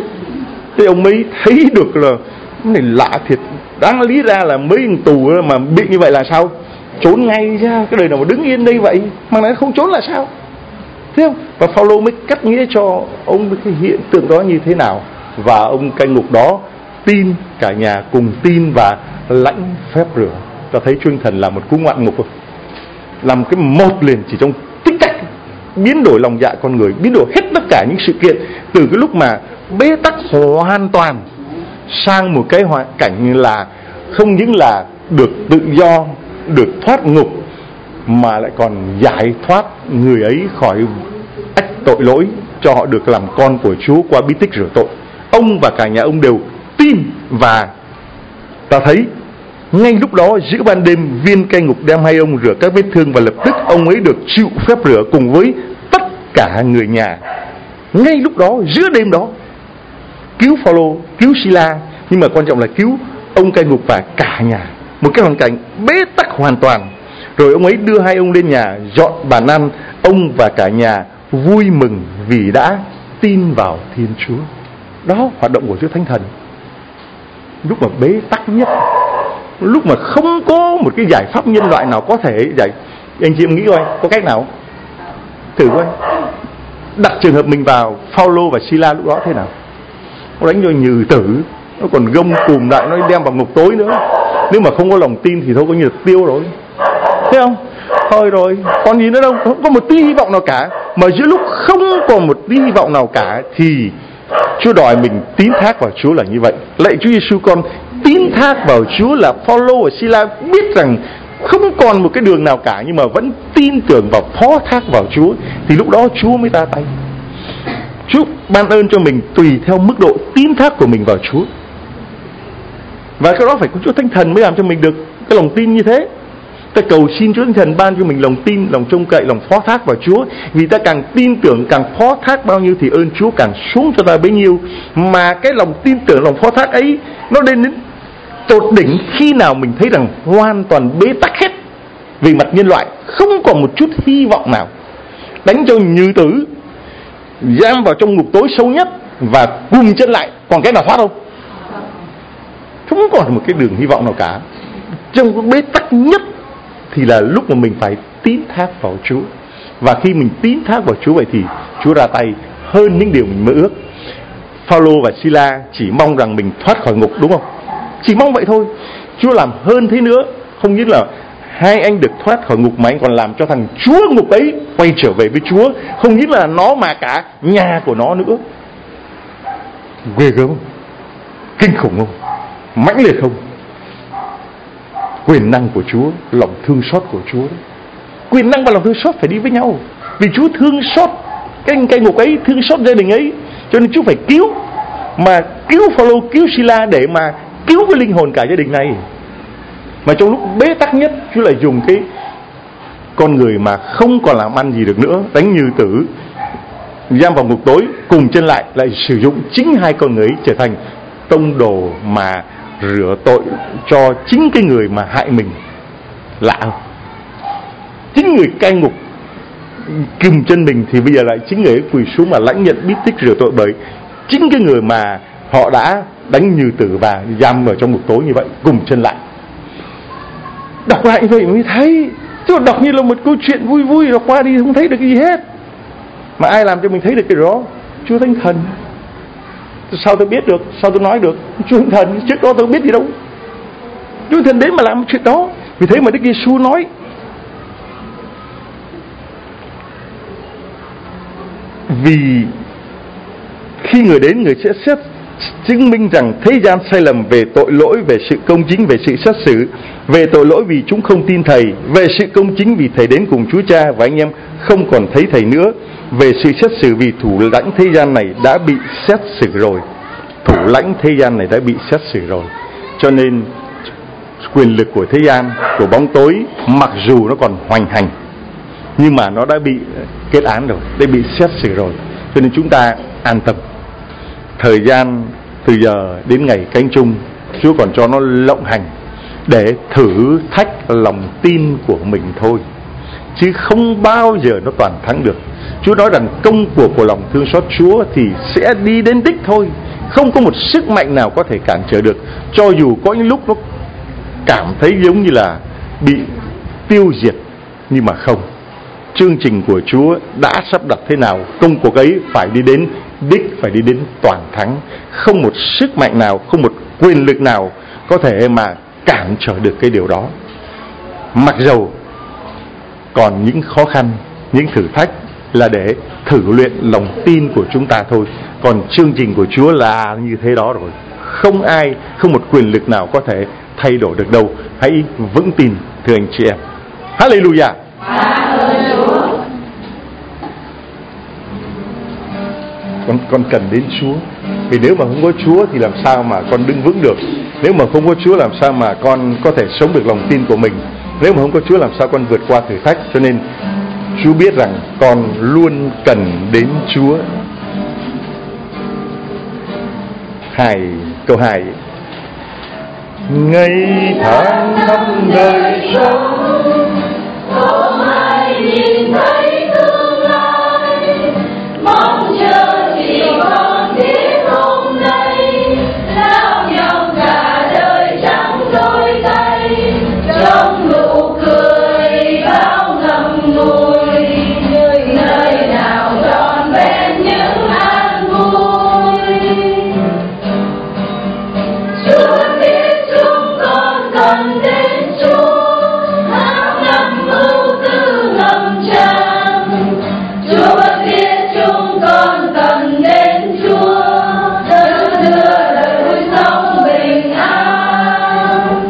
Thế ông mới thấy được là cái này lạ thiệt, đáng lý ra là mấy tù mà bị như vậy là sao? Trốn ngay ra, cái đời nào mà đứng yên đây vậy mà nó không trốn là sao? Thấy không? Và Phaolô mới cắt nghĩa cho ông cái hiện tượng đó như thế nào. Và ông cai ngục đó tin, cả nhà cùng tin và lãnh phép rửa. Ta thấy Chúa Thần là một cú ngoạn ngục, làm cái một liền chỉ trong tích tắc, biến đổi lòng dạ con người, biến đổi hết tất cả những sự kiện, từ cái lúc mà bế tắc hoàn toàn sang một cái hoàn cảnh là không những là được tự do, được thoát ngục, mà lại còn giải thoát người ấy khỏi ách tội lỗi, cho họ được làm con của Chúa qua bí tích rửa tội. Ông và cả nhà ông đều tin, và ta thấy ngay lúc đó giữa ban đêm, viên cai ngục đem hai ông rửa các vết thương, và lập tức ông ấy được chịu phép rửa cùng với tất cả người nhà. Ngay lúc đó, giữa đêm đó, cứu Phaolô, cứu Sila, nhưng mà quan trọng là cứu ông cai ngục và cả nhà. Một cái hoàn cảnh bế tắc hoàn toàn. Rồi ông ấy đưa hai ông lên nhà dọn bàn ăn. Ông và cả nhà vui mừng vì đã tin vào Thiên Chúa. Đó, hoạt động của Chúa Thánh Thần lúc mà bế tắc nhất, lúc mà không có một cái giải pháp nhân loại nào có thể giải. Anh chị em nghĩ coi, có cách nào? Thử coi, đặt trường hợp mình vào Phaolô và Sila lúc đó thế nào? Nó đánh cho nhừ tử, nó còn gông cùm lại, nó đem vào ngục tối nữa. Nếu mà không có lòng tin thì thôi coi như là tiêu rồi. Thấy không? Thôi rồi, còn gì nữa đâu, không có một tí hy vọng nào cả. Mà giữa lúc không còn một tí hy vọng nào cả thì Chúa đòi mình tín thác vào Chúa là như vậy. Lạy Chúa Giêsu, con tín thác vào Chúa. Là Phaolô và Sila biết rằng không còn một cái đường nào cả, nhưng mà vẫn tin tưởng và phó thác vào Chúa, thì lúc đó Chúa mới ra tay. Chúa ban ơn cho mình tùy theo mức độ tín thác của mình vào Chúa. Và cái đó phải có Chúa Thánh Thần mới làm cho mình được cái lòng tin như thế. Ta cầu xin Chúa Thánh Thần ban cho mình lòng tin, lòng trông cậy, lòng phó thác vào Chúa. Vì ta càng tin tưởng, càng phó thác bao nhiêu thì ơn Chúa càng xuống cho ta bấy nhiêu. Mà cái lòng tin tưởng, lòng phó thác ấy nó đến đến tột đỉnh khi nào mình thấy rằng hoàn toàn bế tắc hết về mặt nhân loại, không còn một chút hy vọng nào, đánh cho như tử, giam vào trong ngục tối sâu nhất và cùng chân lại, còn cái nào thoát không? Không còn một cái đường hy vọng nào cả. Trong cái bế tắc nhất thì là lúc mà mình phải tín thác vào Chúa. Và khi mình tín thác vào Chúa vậy thì Chúa ra tay hơn những điều mình mơ ước. Phaolô và Sila chỉ mong rằng mình thoát khỏi ngục, đúng không? Chỉ mong vậy thôi. Chúa làm hơn thế nữa. Không những là hai anh được thoát khỏi ngục, mà anh còn làm cho thằng chúa ngục ấy quay trở về với Chúa. Không những là nó mà cả nhà của nó nữa. Ghê gớm không? Kinh khủng không? Mãnh liệt không? Quyền năng của Chúa, lòng thương xót của Chúa đấy. quyền năng và lòng thương xót phải đi với nhau. Vì Chúa thương xót cái cây ngục ấy, thương xót gia đình ấy, cho nên Chúa phải cứu. Mà cứu Phaolô, cứu Sila để mà cứu cái linh hồn cả gia đình này. Mà trong lúc bế tắc nhất, Chúa lại dùng cái con người mà không còn làm ăn gì được nữa, đánh như tử, giam vào ngục tối, cùng chân lại, lại sử dụng chính hai con người ấy trở thành tông đồ mà rửa tội cho chính cái người mà hại mình. Lạ không? Chính người cai ngục kìm chân mình thì bây giờ lại chính người ấy quỳ xuống mà lãnh nhận bí tích rửa tội bởi chính cái người mà họ đã đánh như tử và giam ở trong ngục tối như vậy, cùng chân lại. Đọc lại như vậy mới thấy, chứ đọc như là một câu chuyện vui vui đọc qua đi không thấy được cái gì hết. Mà ai làm cho mình thấy được cái đó? Chúa Thánh Thần. Sao tôi biết được? Sao tôi nói được? Chúa Thánh Thần, trước đó tôi biết gì đâu. Chúa Thánh Thần đến mà làm chuyện đó. Vì thế mà Đức Giêsu nói, vì khi người đến, người sẽ xét chứng minh rằng thế gian sai lầm về tội lỗi, về sự công chính, về sự xét xử. Về tội lỗi vì chúng không tin Thầy, về sự công chính vì Thầy đến cùng Chúa Cha và anh em không còn thấy Thầy nữa. Về sự xét xử vì thủ lãnh thế gian này đã bị xét xử rồi. Thủ lãnh thế gian này đã bị xét xử rồi. Cho nên quyền lực của thế gian, của bóng tối, mặc dù nó còn hoành hành, nhưng mà nó đã bị kết án rồi, đã bị xét xử rồi. Cho nên chúng ta an tâm. Thời gian từ giờ đến ngày cánh chung, Chúa còn cho nó lộng hành để thử thách lòng tin của mình thôi, chứ không bao giờ nó toàn thắng được. Chúa nói rằng công cuộc của lòng thương xót Chúa thì sẽ đi đến đích thôi. Không có một sức mạnh nào có thể cản trở được. Cho dù có những lúc nó cảm thấy giống như là bị tiêu diệt, nhưng mà không. Chương trình của Chúa đã sắp đặt thế nào, công cuộc ấy phải đi đến đích, phải đi đến toàn thắng. Không một sức mạnh nào, không một quyền lực nào có thể mà cản trở được cái điều đó. Mặc dầu còn những khó khăn, những thử thách là để thử luyện lòng tin của chúng ta thôi. Còn chương trình của Chúa là như thế đó rồi. Không ai, không một quyền lực nào có thể thay đổi được đâu. Hãy vững tin thưa anh chị em. Hallelujah. Con, con cần đến Chúa. Vì nếu mà không có Chúa thì làm sao mà con đứng vững được. Nếu mà không có Chúa làm sao mà con có thể sống được lòng tin của mình. Nếu mà không có Chúa làm sao con vượt qua thử thách. Cho nên Chúa biết rằng con luôn cần đến Chúa. Hai, câu hai. Ngày tháng năm đời sống, không ai nhìn thấy tương lai, mong chờ chỉ còn biết hôm nay, lao nhau cả đời trắng đôi tay, trong nụ cười bao ngậm ngùi, nơi nào tròn vẹn những an vui. Chúa biết chúng con cần đến Chúa, tháng năm ưu tư ngập tràn. Chúa biết chúng con cần đến Chúa, đấng đưa đời vui sống bình an.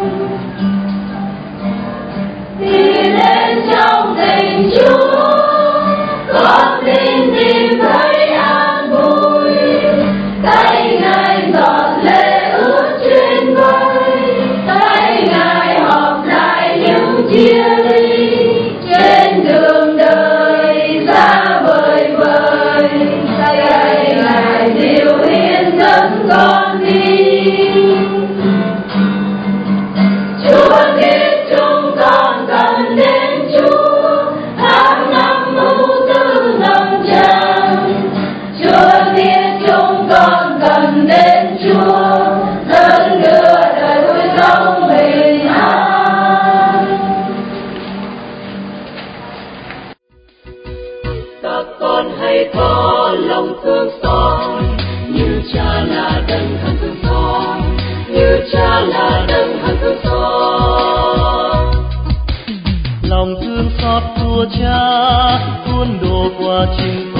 Đi lên trong tình Chúa, con tin tìm thấy an vui. Tay Ngài giọt lệ ướt trên vai, tay Ngài họp lại những chia ly. Trên đường đời xa vời vời, tay Ngài dịu hiền dẫn con đi. Chúa biết chúng con cần đến Chúa, tháng năm ưu tư ngập tràn. Chúa biết chúng con cần đến Chúa, đấng đưa đời vui sống bình an. Các con hãy có lòng thương xót, như Cha là đấng hằng thương xót, như Cha là đấng hằng thương xót. Lòng thương xót của Cha tuôn đổ qua chính